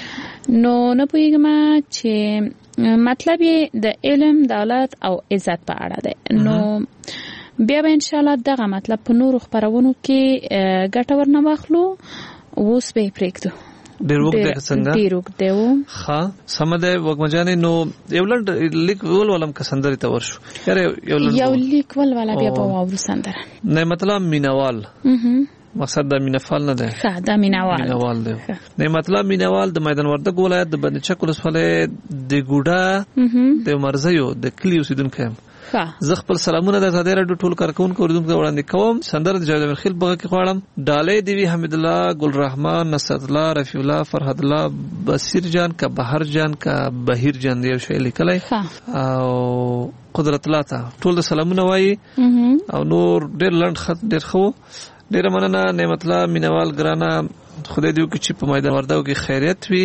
نو نه پوهېږم چې مطلب یې د علم دولت او عزت په اړه دی نو بیا به انشاءالله دغه مطلب په نورو خپرونو کې ګټه ورنه واخلو اوس به یې پرېږدو. ډېر اوږد دی څنګه؟ ډېر اوږد دی و ښه سمه دی وږمه جانې نو یو لنډ لیک ولولم که سندرې ته ورشو یو لیک ولوله بیا به واورو سندره. نعمت الله مینوال مقصد دا مینفال نه دی دا مینوال دی. نعمت الله مینوال د میدان وردګ ولایت د بندچک ولسوالۍ د ګوډه د مرزیو د کلي اوسېدونکی یم. زه خپل سلامونه د آزادۍ راډیو ټول کارکوونکو اوریدونکو ته وړاندې کوم. سندره د جاوید امیرخیل بغه کې غواړم ډالۍ دی وی حمید الله، ګل رحمان، نصرت الله، رفیع الله، فرحت الله، بصیر جان کا بهر جان کا بهیر جان دی شی لیکلی او قدرت الله ته ټول د سلامونه وایي او نور ډېر لنډ خط ډېر ښه ډېره مننه نعمت الله مینوال ګرانه خدای دې وکړي چې په میدان وردګو کې خیریت وي.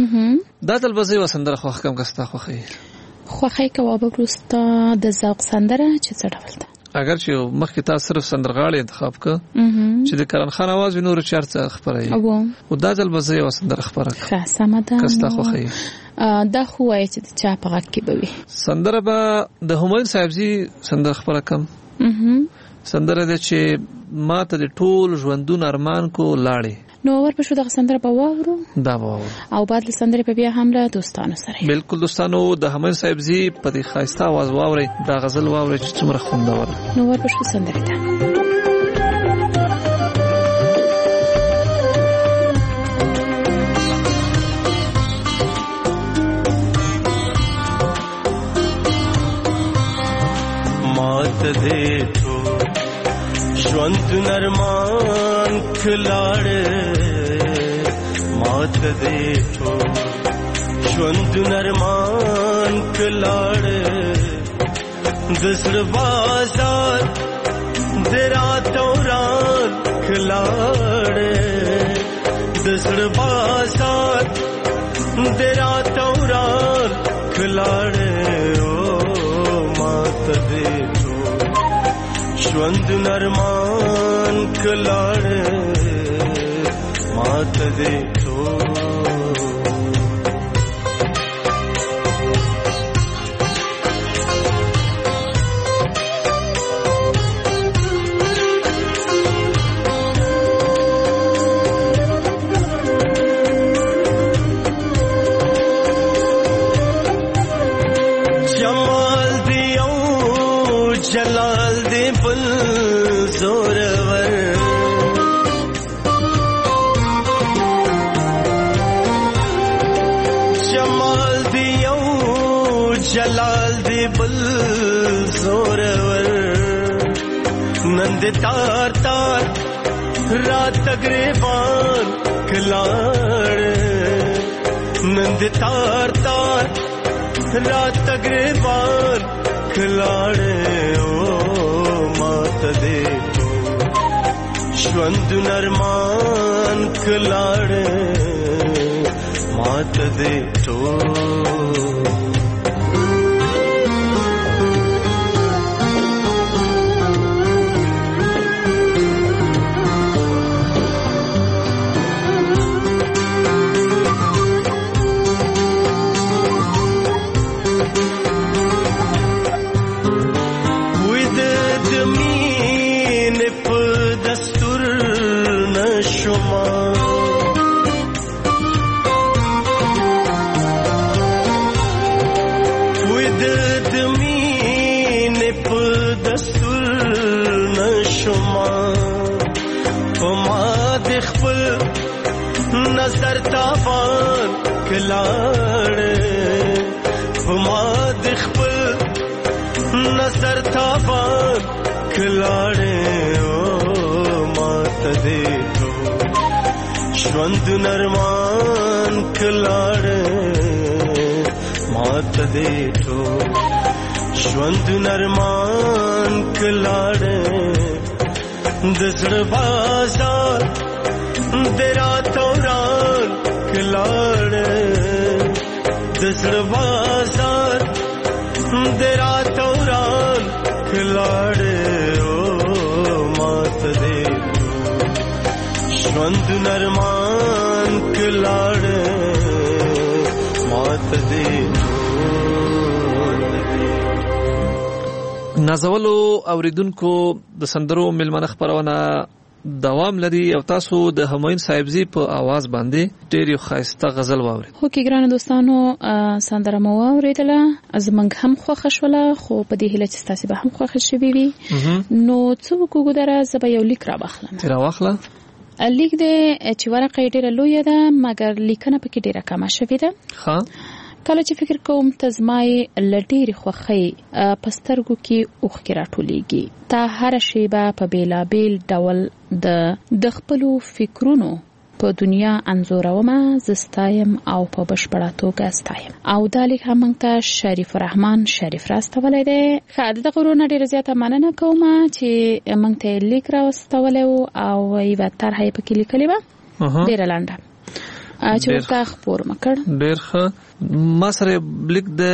دا ځل به زه یوه سندره خوښ کړم که ستا خوښوي خوښی کوه وروسته د ذوق سندره چې څه ډول ده اگر چې مخکې تا صرف سندرغاړی انتخاب که چې د کرن خان اواز وي نور چار څه خپروي او دا ځل به زه یوه سندره خپره کړم ښه سمه ده که ستا خوښوي دا خو وایي چې د چا په غږ کې به وي سندره به د همایون صاحبزي سندره خپره کړم سندره ده چې ما ته د ټول ژوندون ارمان کو لاړې نو ورپښو دغه سندره به واورو او بعد له سندرې به بیا هم له دوستانو سره بالکل دوستانو د همایون صاحبزي په دې ښایسته اواز واورئ دا غزل واورئ چې څومره خوندور نو ورپښو سندرې ته مات دې ژوند نرمان کلاړې مات دې ټول ژوند نرمان کلاړې د زړه بازار د رات وران کلاړې د زړه بازار د رات وران کلاړې او مات دې ژوند نرمان کلاړې ماته دې तार तार रात ग्रेबान खिलाड़ नंद तार तार रात ग्रेबान खिलाड़ ओ मात दे तो श्वंद नरमान खिलाड़ मात दे तो नजर ताबान खिलाड़े हुमाद खपल नजर ताबान खिलाड़े ओ मात दे तो श्वंद नरमान खिलाड़े मात दे तो श्वंद नरमान खिलाड़े दसड़ बाजार तेरा तोरान खिलाड़े दसड़ बाजार तेरा तोरान खिलाड़े ओ मात दे श्वंद नरमान खिलाड़े मात दे نازولو اوریدونکو د سندرو ملمنه خبرونه دوام لري او تاسو د همایون صاحبزي په आवाज باندې ډېر یو خاصه غزل واورئ. خو کې ګران دوستانو سندره مو واوریدله زمنګ هم خوښ شوله خو په دې هیله چې تاسو به هم خوښ شئ بي نو څو کوګو دره زبې یو لیک را واخلم. را واخله. لیک دې چې ورقه ډېره لوی ده مګر لیکنه پکې ډېره کمه شوې ده. ها کله چې فکر کوم تزمای لډيري خوخي پسترګو کې اوخ کې راټولېږي تا هر شی په بیلابیل ډول د خپلو فکرونو په دنیا انزورومه زستایم او په بشپړه توګه استایم او دالک هم ته شریف الرحمن شریف راستولې ده خاطر د غرونه ډیر زیاته مننه کوم چې مونږ ته لیک راستولې او یو طرحه پکې لیکلې و ډیر لاندې چې ورته خبر مکړ ډیر ښه ما سره لیک د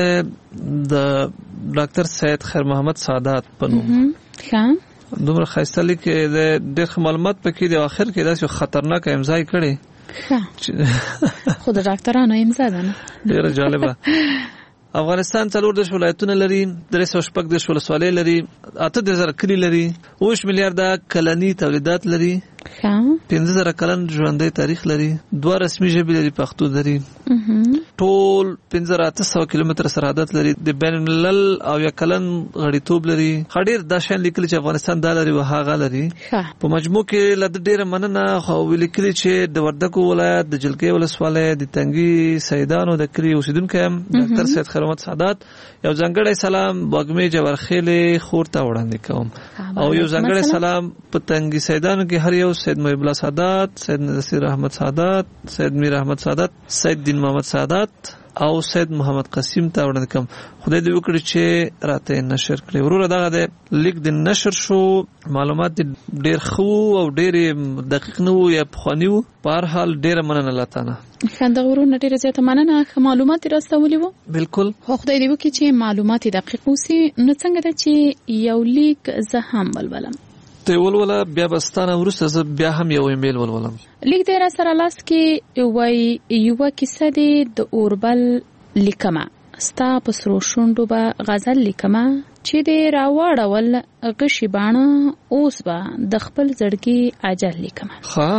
ډاکټر سید خیر محمد سعادت پنو ښه دومره خاصه لیک د ډېر معلومات پکې د اخر کې داسې خطرناک امضا کړي خود ډاکټرانو امضا ده ډېر جالبه افغانستان 4 ولایتونه لري 316 ولسوالۍ لري 8000 کلی لري 9 میلیارډ کلنی تولیدات لري 15000 کلن ژوندۍ تاریخ لري 2 رسمي ژبې لري پښتو لري ټول 5800 کیلومتر سرحدات لري د بین الملل او یا کلن غړیتوب لري خډیر د شان لیکل چې افغانستان د لري وهغه لري په مجموع کې لږ ډیر مننه خو لیکل چې د وردګو ولایت د جلګي ولسوالۍ د تنګي سیدانو د کلی اوسیدونکو ډاکټر سید خیر محمد سعادت یو ځانګړی سلام باغمه جوړخېلې خورته وړاندې کوم او یو ځانګړی سلام په تنګي سیدانو کې هر یو سید محب الله سعادت سید نصیر احمد سعادت سید میر احمد سعادت سید دین محمد سعادت او سید محمد قاسم ته وړاندې کوم خدای دې وکړي چې راته نشر کړي وروره دغه د لیک د نشر شو معلومات ډېر خو او ډېر دقیق نه وو یا خواني وو په هر حال ډېر مننه لاتانه خنده ورونه ډېر زیاته مننه معلومات راستولې وو بالکل خدای دې وکړي چې معلومات دقیق وسی نو څنګه ده چې یو لیک زه هم ولولم ته ولوله بیا بستانه ورسته بیا هم یو ایمیل ولولم. لیک دې را سره لاس کې وای یو کیسه د اوربل لیکما ستا په سرو شونډو به غزل لیکما چې دې راوړول غشي باڼه اوس به د خپل زړګي اجل لیکما.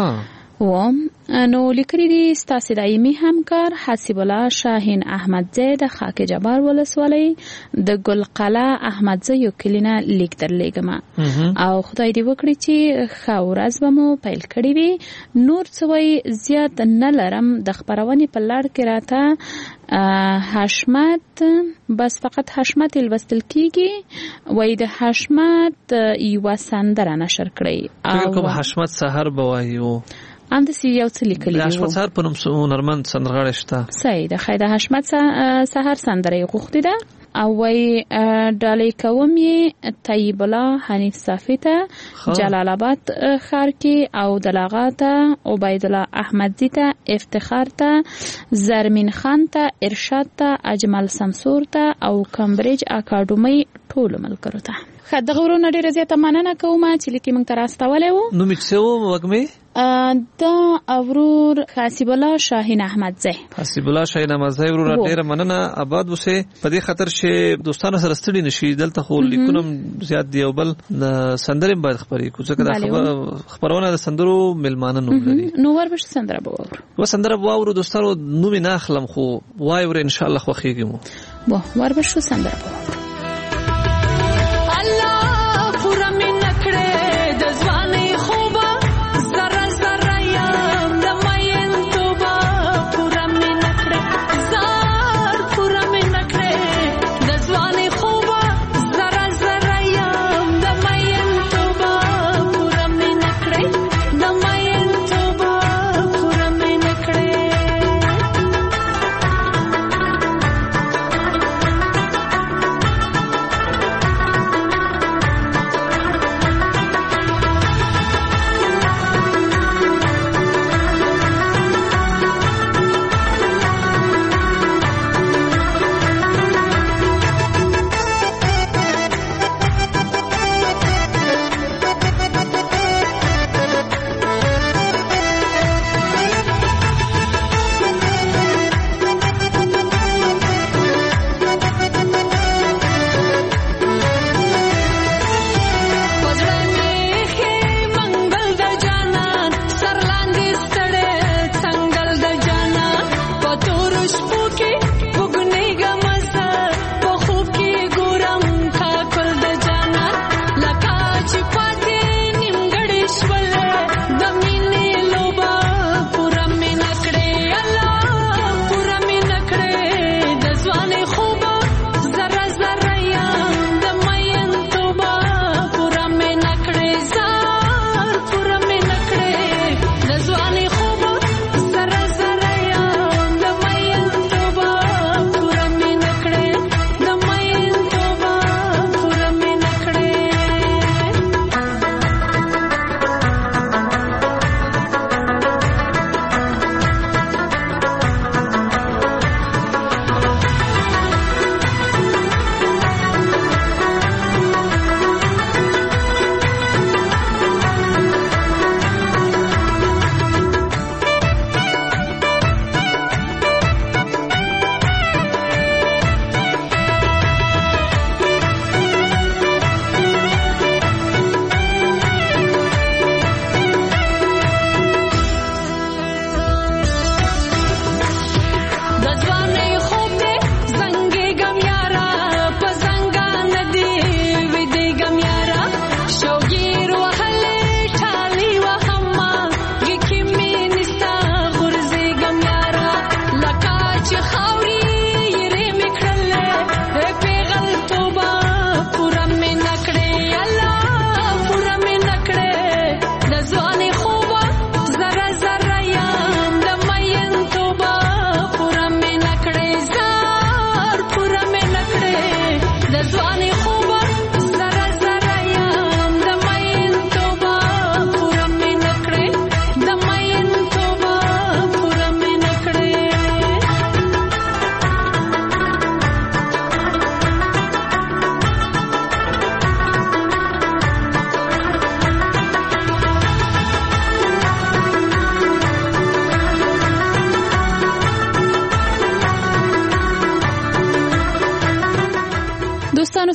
نو لیکلي دي ستاسو دایمي همکار حسیب الله شاهین احمدزی د خاک جبار ولسوالۍ د ګلقلعه احمدزی یو کلینه لیک درلېږم او خدای دې وکړي چې ښه ورځ به مو پیل کړې وي. نور څه وایي زیات نه لرم د خپرونې په لړ کې راته حشمت بس فقط حشمت لوستل کیږي وای د حشمت یو سندره نشر کړی او کوم حشمت سحر بوایو ام د سی یو څه لیکلی دی. حشمت سحر په نوم هنرمند سندرغاړی شته. صحیح ده. خیره حشمت سحر سندره غوښتي ده او وای ډالۍ کوم یې طیب الله حنیف صافی ته جلال آباد ښار کې او دلاغات عبید الله احمدزی ته افتخار ته زرمین خان ته ارشاد ته اجمل سمسور ته او کمبریج اکاډمي ټول ملګرو ته. خدغه ورونه ډیره زیاته مننه کوم چې لیکي موږ ته راستولې وو. نو مڅو وګمه دا اورور حسیب الله شاهین احمدزی. حسیب الله شاهین احمدزی ورور ډیره مننه آباد وسه په دې خاطر چې دوستانو سره ستړي نشي دلته خو لیکونم زیات دی او بل د سندرې باید خبرې کو ځکه دا خبرونه د سندرو ملمانه نوم لري. نو وربش سندره بوور و سندره بوور دوستانو نوم نه اخلم خو وای ور ان شاء الله خو خېږم بو وربش سندره بوور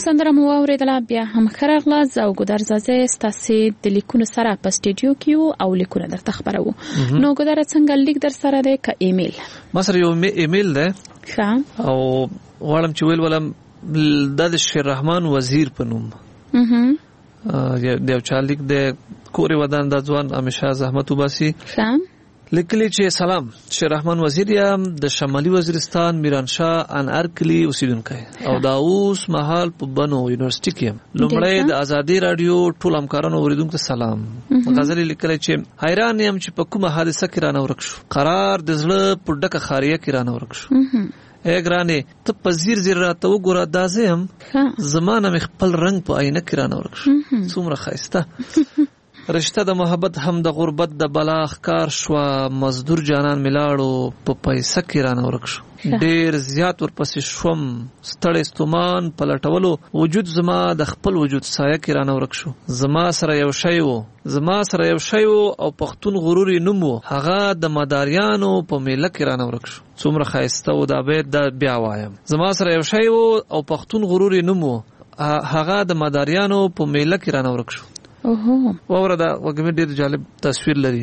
سندره مو اوریدله بیا هم خرغله زو ګدر زازه ستاسو د لیکونو سره په سټډیو کې او لیکونه درته خبرو نو ګدر څنګه لیک در سره ده ک ایمیل ما سره یو ایمیل ده او غواړم چې ولم د شیر رحمان وزیر په نوم یو چا لیک د کوري ودان د ځوان همیشه زحمت وباسي لیکلی چې سلام شیر رحمان وزیر یم د شمالي وزیرستان میرانشاه انارکلی اوسیدونکی او دا اوس مهال په بنو یونیورسيټي کې لومړی د ازادي رادیو ټول همکارانو اوریدونکو ته سلام غزل لیکلی چې حیران یم چې په کومه حادثه کې رانه ورک شو قرار د زړه په ډکه خاریه کې رانه ورک شو اګرانه ته په زیر زیر راته وګوره دازم زمانه مخ خپل رنگ په عینه کې رانه ورک شو څومره خایسته رشتہ د محبت هم د غربت د بلاغ کار شو مزدور جانان ملاړو په پیسې کې رانه ورک شو ډیر زیات ورپسې شوم ستړی ستومان پلټولو وجود زما د خپل وجود سایه کې رانه ورک شو زما سره یو شی وو او پښتون غروري نوم وو هغه د مداریانو په میله کې رانه ورک شو څومره خایسته و دا بیت د بیا وایم زما سره یو شی وو او پښتون غروري نوم وو هغه د مداریانو په میله کې رانه ورک شو وره دا وګمې ډېر جالب تصویر لري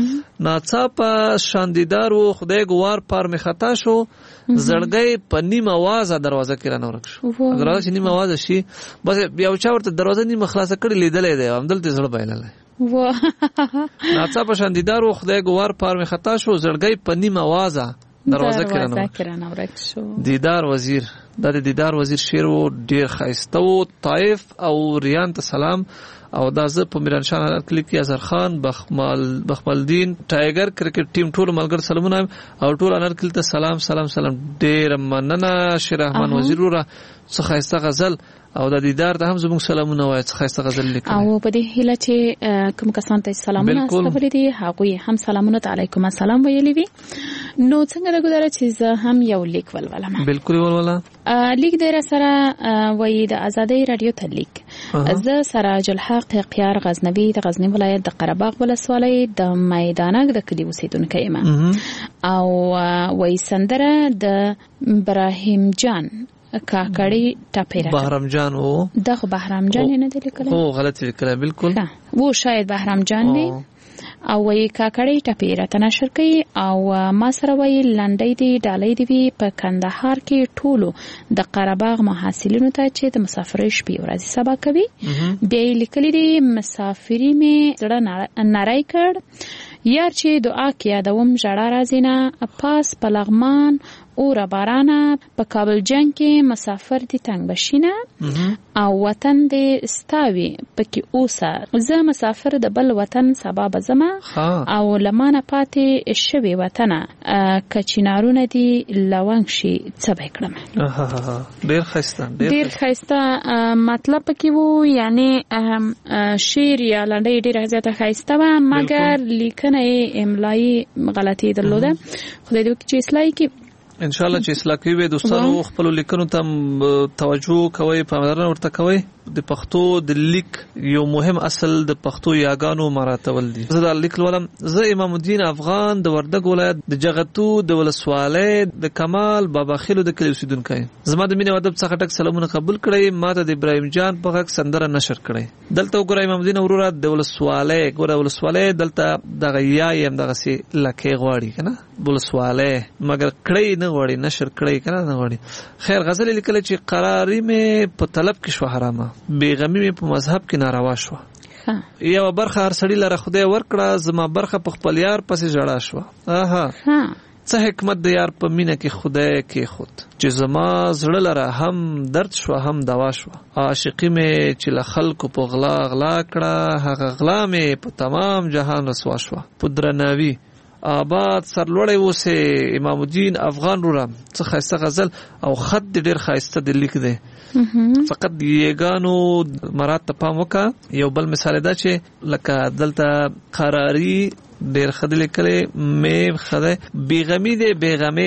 ناڅاپه شاندیدار و خدای ګوار پار می خطا شو زړګي په نیمه आवाज دروازه کې رانه ورک شو دروازه نیمه आवाज شي بس بیا چا ورته دروازه نیمه خلاصه کړې لیدلې ده همدلته زړه بایلله ناڅاپه شاندیدار و خدای ګوار پار می خطا شو زړګي په نیمه आवाज دروازه کې رانه ورک شو دیدار وزیر د دیدار وزیر شیر و ډیر خایسته و طائف او ریان ته سلام او دا زه په میرانشاه کلیک کې اظهر خان بخمالدین ټایګر کرکټ ټیم ټول ملګر سلامونه او ټول انر کلیک ته سلام ډیر مننه شیر رحمان وزیر را څه خایسته غزل او د دیدار ته هم زموږ سلامونه وایي څه خایسته غزل لیکل او په دې هیله چې کوم کسان ته سلامونه استقبال دي هغه هم سلامونه علیکم السلام ویلي وي نو څنګه د ګذاره چې زه هم یو لیک ولولم بالکل ولولا لیک در سره وایي د ازادي رادیو ته لیک زه سراج الحق قیار غزنوي د غزنی ولایت د قرهباغ ولسوالۍ د میدانک د کلی اوسیدونکی یم او وایي سندره د ابراهیم جان کاکړی ټاپیرا بهرام جان او دغه بهرام جان نه دی لیکل او غلط لیکل بالکل وو شاید بهرام جان دی او وی کاکړی ټاپیرا تنشر کوي او ما سره وی لنډۍ دی ډالۍ دی په کندهار کې ټولو د قرهباغ محاصلینو ته چې د مسافرۍ شپې ورځې سبا کوي بیا لیکلي دی مسافری می زړه نری کړ یار چې دعا کیا دوم ژړا راځي نه پاس په لغمان اور بارانه په کابل جنگ کې مسافر دي تنگ بشینه او وطن دې ستاوي پکې اوسه زه مسافر د بل وطن سبب زما او لمانه پاتې شوی وطن کچینارونه دي لونګ شي څه وکړم ډیر خسته مطلب پکې وو یعنی شعر یا لنډۍ ډیر زیاته خسته و مګر لیکنه املایی غلطی درلوده خدای دې چې اصلاحي کې ان شاء الله چې اصلاح کوي دوستانو خپل لیکنو ته توجه کوي پاملرنه ورته کوي د پښتو د لیک یو مهم اصل د پښتو یاګانو مراتب دي زه د لیک ولم زه امام الدین افغان د وردګ ولایت د جغتو د ولسوالۍ د کمال بابا خیلو د کلی اوسیدونکی زما د مینه ادب څخه ټک سلامونه قبول کړئ ماته د ابراهیم جان په غږ سندره نشر کړئ دلته وګورئ امام الدین وروره د ولسوالۍ ګوره دلته دغه یای هم دغه سي لکه غواړي کنه ولسوالۍ مګر کړئ نه غواړي نشر کړئ کنه نه غواړي خیر غزل لیکل چې قراری مې په طلب کې شو حرامه بیغمی مې په مذهب کې ناروا شو یو برخه هر سړی لره خدای ورکړه زما برخه په خپل یار پسې جړا شو څه حکمت د یار په مینه کې خدای کې خود چې زما زړه لره هم درد شو هم دوا شو عاشقی مې چې له خلکو په غلا کړه هغه غلا مې په تمام جهان رسوا شو په درناوي آباد سرلوړی اوسه امام الدین افغان رورم څه خاصه غزل او خط ډیر خاصه د لیک دی فقط یګانو مراد ته پام وکړه یو بل مثال دا چې لکه دلته قراری ډیر خدای لیکلې مې خدای بیغمی دی بیغمه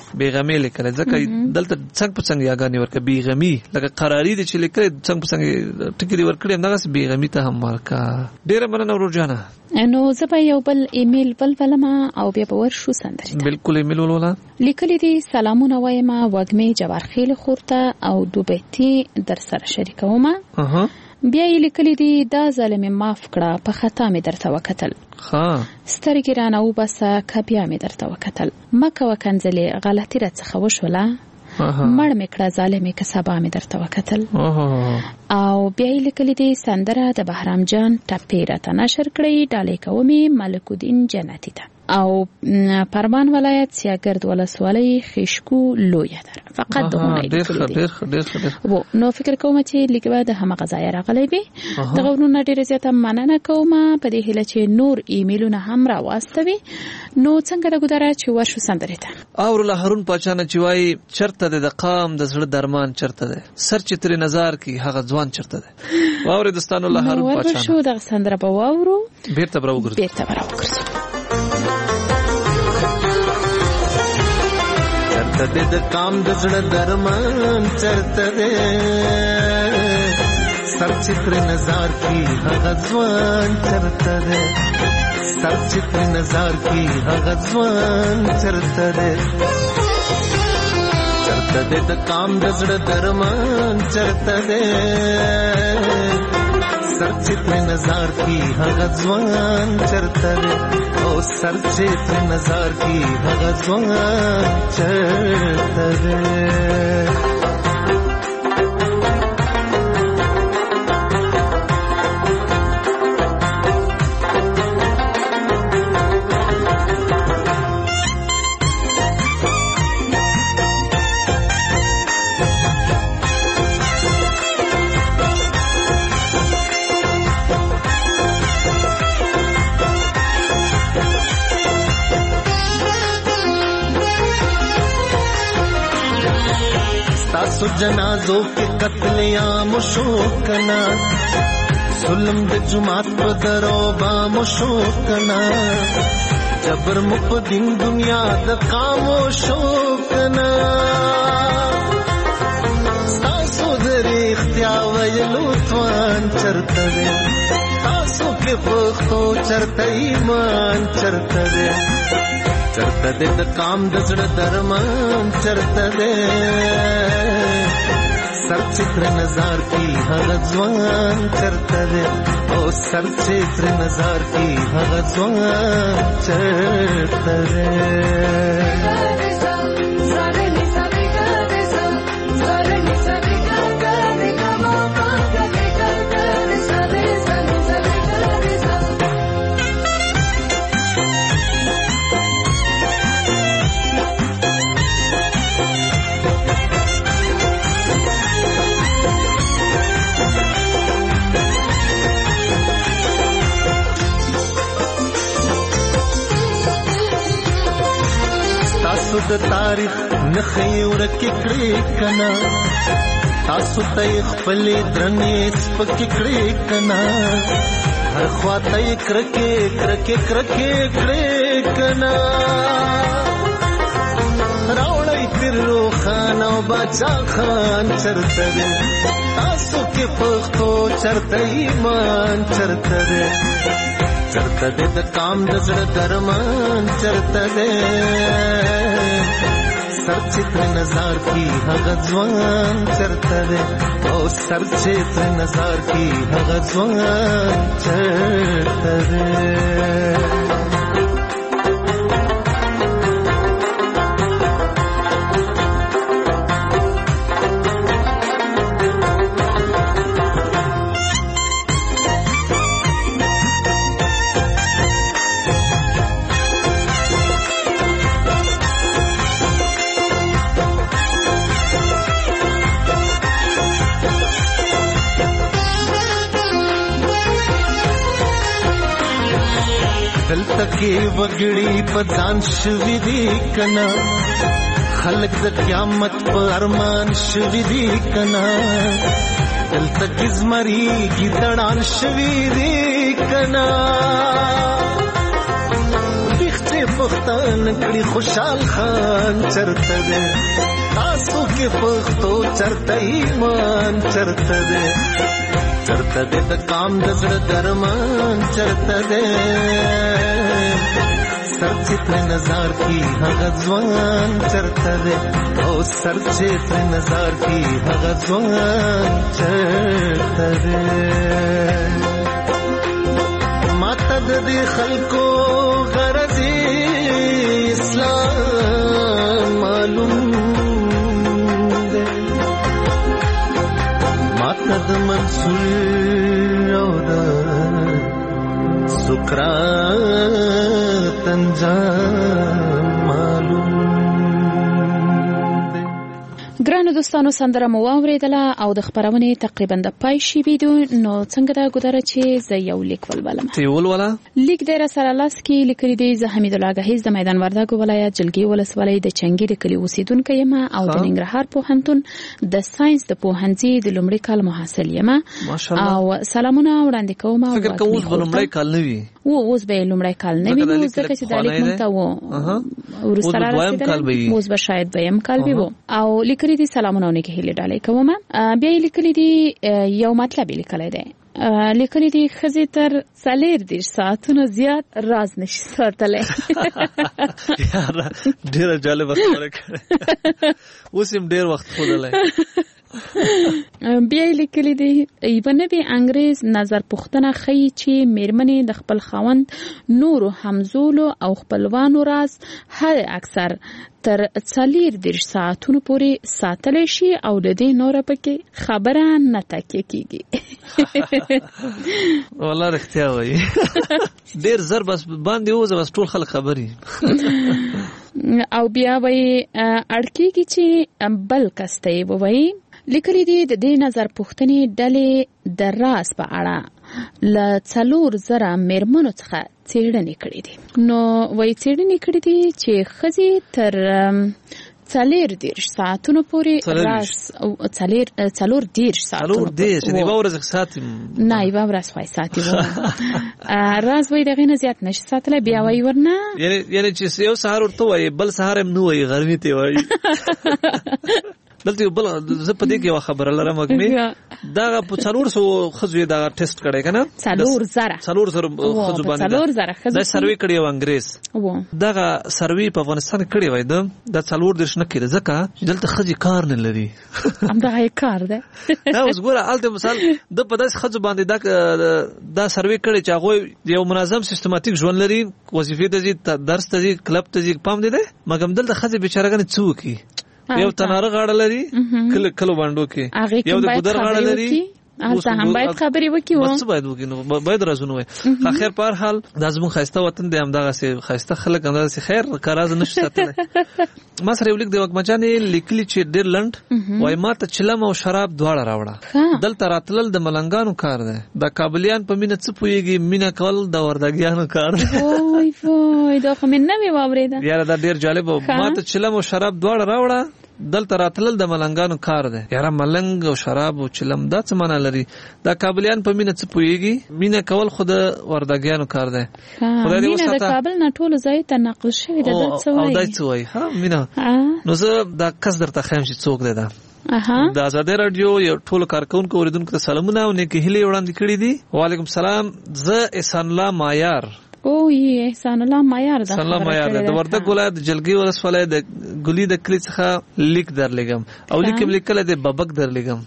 بیغمی لیکل ځکه دلته څنګه په څنګه یاګانې ورکه بیغمی لکه قراری دي چې لیکل څنګه په څنګه ټکی ورکړي همدغه بیغمی ته هم ورکا. ډیره مننه ورجانه. نو زه یو بل ایمیل ولولم او بیا به ورشو سندرې. بالکل ایمیل ولولا. لیکلي دي سلامونه وایم وګمې جوارخیل خورته او دوبتی در سره شریکوم. بیا یې لیکلي دي دا ظالم معاف کړه په خطا مې درته وکتل. سترګې رانه وباسه که بیا مې درته وکتل. مکه وکنځلې غلطي راڅخه وشوله مړ مې کړه ظالمې که سبا مې درته وکتل. او بیا یې لیکلي دي سندره د بهرام جان ټپې راته نشر کړئ ډالۍ کومې ملک الدین جنتي ته او پرمان ولایت سیاګرد ولسوالۍ خشکو لویه ده. فقط دغه ډېر نو فکر کوم چې لیکبه د همغه ځای راغلی وي. دغه ورونه ډېر زیاته مننه کوم په دې هیله چې نور ایمیلونه هم راواستوي. نو څنګه د ګداره چې ورشو سندرې ته او له هارون پاچانه چې وایي چرته د قام د زړه درمان چرته ده سر چې تر نظر کی هغه ځوان چرته ده. واورې دوستانو له هارون پاچانه ورشو د سندره په واورو بیرته براوګرځو. چرته د کام د زړه درمان چرته ده سر چتر نظر کی هغه ځوان چرته ده سر چتر نظر کی هغه ځوان چرته ده چرته د کام د زړه درمان چرته ده سر چتر نظر کی هغه ځوان چرته ده او سر چتر نظر کی هغه ځوان چرته ده. تاسو جنازو کې قتل عام شو کنا ظلم د جماعت په درو با مشو کنا جبر مپ دین دنیا د خاموشو کنا تاسو درې اختیار ویلو توان چرته ده تاسو کې پختو چرته ایمان چرته ده چرته د کام د زړه درمان چرته ده سر چتر نظر کی هغه ځوان چرته ده او سر چتر نظر کی هغه ځوان چرته ده. تاسو د تاریخ نخې ورکې کړې کنا تاسو ته خپل درنې سپکې کړې کنا هر خواته کرکې کرکې کرکې کړې کنا راوړی تیرو خان او بچا خان چرته ده تاسو کې پښتو چرته ایمان چرته ده چرته ده د کام د زړه درمان چرته ده سر چتر نظر کی هغه ځوان چرته ده او سر چتر نظر کی هغه ځوان چرته ده. دلته کې وګړي په ځان شوي دي کنا خلک د قیامت په ارمان شوي دي کنا دلته کې زمري ګیدړان شوي دي کنا بيخته پښتون کړي خوشحال خان چرته ده تاسو کې پښتو چرته ایمان چرته ده چرته ده د کام د زړه درمان چرته ده سر چې پر نظر کی هغه ځوان چرته ده او سر چې پر نظر کی هغه ځوان چرته ده ماته د دې خلکو غرضی اسلام معلوم ده ماته د منصور او د سقراط انجام معلوم ګرانو دوستانو سندره مو واوریدله او د خبرونه تقریبا د پای شي ویډیو نو څنګه دا ګذره چې زه یو لیک ولولم تی ولولا لیک د رسول الله سکی لیکلی دی زه حمید الله غهیز د میدان وردګو ولایت جلګي ولسوالۍ د چنګي د کلی اوسیدونکو یم او د ننګرهار پوهنتون د ساينس د پوهنځي د لومړي کال محصل یم او سلامونه وړاندې کوم او فکر کوم اوس لومړی کال نه وي اوس به لومړی کال نه وي نو ځکه چې د لیک مونته و ورسره راځي اوس به شاید به یم کال وي او لیکلی دي سلامونه نه کې هلي ډالې کوم بیا لیکلی دي یو مطلب لیکلی دی لیکلی دي خزي تر 40 ساعتونو زیات راز نشي ساتلای یار ډیر جالب خبره کړه اوس هم ډیر وخت خولای بیا لیکلی دی ایبنه به انګريز نظر پوښتنه خي چې میرمنې د خپل خاوند نور همزولو او خپلوانو راز هر اکثر تر 40 ساعتونو پورې ساتل شي او د دې نور پکې خبره نه تکي کیږي والله رښتیا وایي ډیر زر بس باندې اوس بس ټول خلک خبري او بیا وایي اړکیږي چې بل کسته وایي لیکلي دي د دې نظر پوښتنې ډلې د راز په اړه ل 4000 میرمنو څخه څېړنې کړې دي نو وایي څېړنې کړې دي چې خزي تر 40 ساعتونو پورې راز 40 ساعتونو چې دی ورځ ساتي نه یو ورځ وای ساتي راز وای دغه نه زیات نشي ساتله بیا وای ورنه یعنی چې یو سهار ورته وای بل سهار هم نو وای غرمې ته وای دلته بل زه په دې کې خبره لرم مګمه دا په 400 خزوی دا ټیسټ کړي کنه 4000 خزو باندې دا سروي کړي و انګريز دا سروي په افغانستان کړي وای دا 4 نه کړي ځکه دلته خزي کار نه لري هم دا کار ده دا اوس ګوره الته مثال د په داس خزو باندې دا سروي کړي چې هغه یو منظم سیستماتیک ژوند لري وظیفې ته درس ته کلب ته پام دي مګم دلته خزي بیچارهګان څوکي یو تناره غاړه لري کله باندې کې یو د ګودر غاړه لري هلته هم باید خبرې وکړو بس باید وکړو باید رازونه وي خیر په هر حال د زمون خاسته وطن دی هم دغه سي خاسته خلک هم دغه خیر کاراز نشو ساتل ما سره ولیک دی وکمچانې لیکلی چې ډیر لند وای ما ته چلم او شراب دواړه راوړه دلته راتلل د ملنګانو کار دی د کابلیان په مینه څه پويږي مینه کول د وردګیانو کار دی وای دا خو من نه وی واورید یاره دا ډیر جالب ما ته چلم او شراب دواړه راوړه دلته راتلل د ملنګانو کار دی یاره ملنګ او شراب او چلم دا څه معنی لري دا کابلیان په مینه څه پويږي مینه کول خود وردګیانو کار دی خدای دې وساته د کابل نه ټول ځای ته نقل شوی دا څه وایي او دا څه وایي ها مینه نو زه دا کس درته خیم چې څوک دی دا د آزاد رادیو یو ټول کارکونکو اوریدونکو ته سلامونه او نیکی هیله وړاندې کړې دي وعلیکم السلام زه احسان الله مایار او احسان الله مایار د وردګ ولایت جلګي ولسوالۍ د ګلی د کلی څخه لیک درلګم او لیکل د بابک درلګم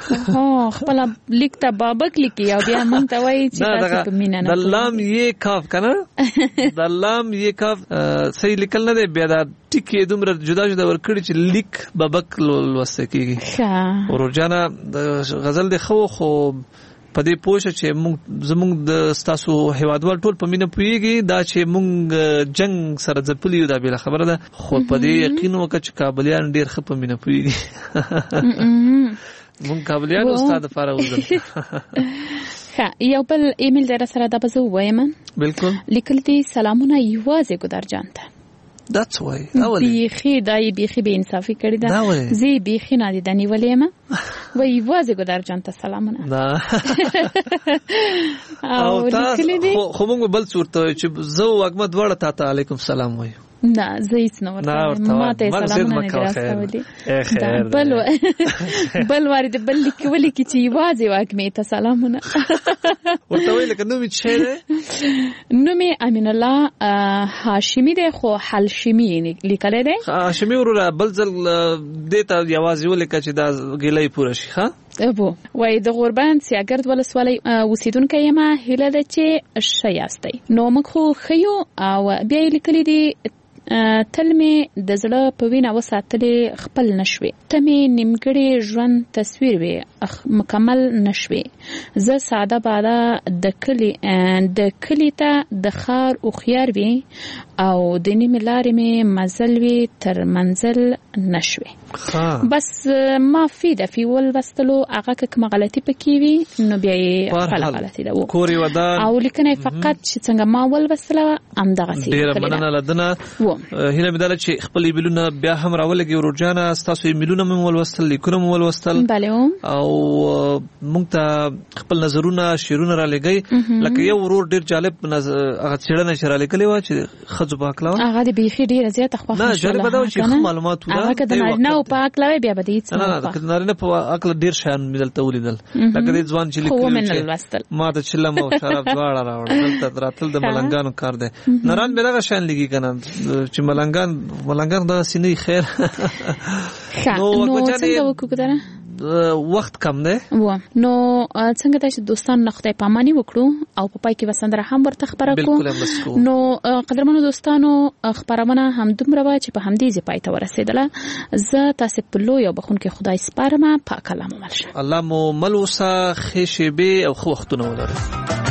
خپل لیک ته بابک لیکي او بیا مونږ ته وایي چې تاسو په مینا نه د لام یې کاف کنه د لام یې کاف صحیح لیکل نه دی بیا دا ټکی دومره جدا جدا ورکړي چې لیک بابک لوسته کیږي ورجانا غزل د خو په دې پوښتنه چې زموږ د ستاسو هیوادوال ټول په مینه پويږي دا چې موږ جنگ سره ځپلیو دا بل خبره ده خو په دې یقین وکړه چې کابلیان ډیر خپ په مینه پويږي موږ کابلیان استاد فاروزل ها یو بل ایمیل در سره دا بزو وایم بالکل لیکل دي سلامونه یوازې ګدار جانته That's why. بیخی دای بیخی به انصافی کړی دا زی بیخی نه دي دنی ولېما وای وازه ګدار جان ته سلامونه نه او تاسو خو موږ بل صورت چې زو احمد وړه ته علیکم سلام وای نه زیس نو ما ته سلامونه نه راستولي بل وارد بل لیکولي کی چې وازه واکمه ته سلامونه ورته ویل کنه می شه نو می امین الله هاشمی ده خو حلشمی لیکل ده هاشمی ورو بل ځل دته یوازې ولیکه چې دا ګلې پوره شي ها ابو وای د غوربند سیاګرد ولسوالۍ اوسیدونکو یم هله ده چې شیاستي نو موږ خو خيو او بیا لیکلي دي تل می د زړه په وینا وساتلې خپل نشوي ته می نیمګړی ژوند تصویر وي مکمل نشوي زه ساده باده د کلی ته د خار او خيار وي او د نیمه لارې می مزل وي تر منزل نشوي بس ما فی ول وستلو هغه کوم غلطي پکې وي نو بیا خپل غلطي ده کوري ودا او لیکنه فقط چې څنګه ما ول وستله امدغه سي ډیر مننه لدنه هله مداله چې خپل ایمیلونه بیا هم راولګي ورجانه تاسو ایمیلونه مې ولوستل لیکونه مې ولوستل او مونږ ته خپل نظرونه شیرونه را لګي لکه یو ورور ډیر جالب هغه چیرنه شرا لیکلی و چې خځو پاکلا هغه د بیخي ډیر زیات خو نه جالب دا چې معلومات هغه کله نه پاکلا بیا به دې نه کله نه په عقل ډیر شان مدلته ولیدل لکه دې ځوان چې لیکلی ما ته چلم او شراب دواړه راوړل دلته راتل د ملنګانو کار دی نران بلغه شان لګي کنه چې ملنګان دا سینې خیر نو څنګه وکړه وخت کم دی نو څنګه چې دوستان نه خدای پامانی وکړو او په پای کې وسندره هم ورته خبره کو نو قدرمنو دوستانو خبرونه هم دومره وا چې په همدې ځای پای ته ورسېدله زه تاسو په لوی او بخون کې خدای سپارم پاک الله مو مل شه الله مو مل وسه خېشبه او خو وختونه ولري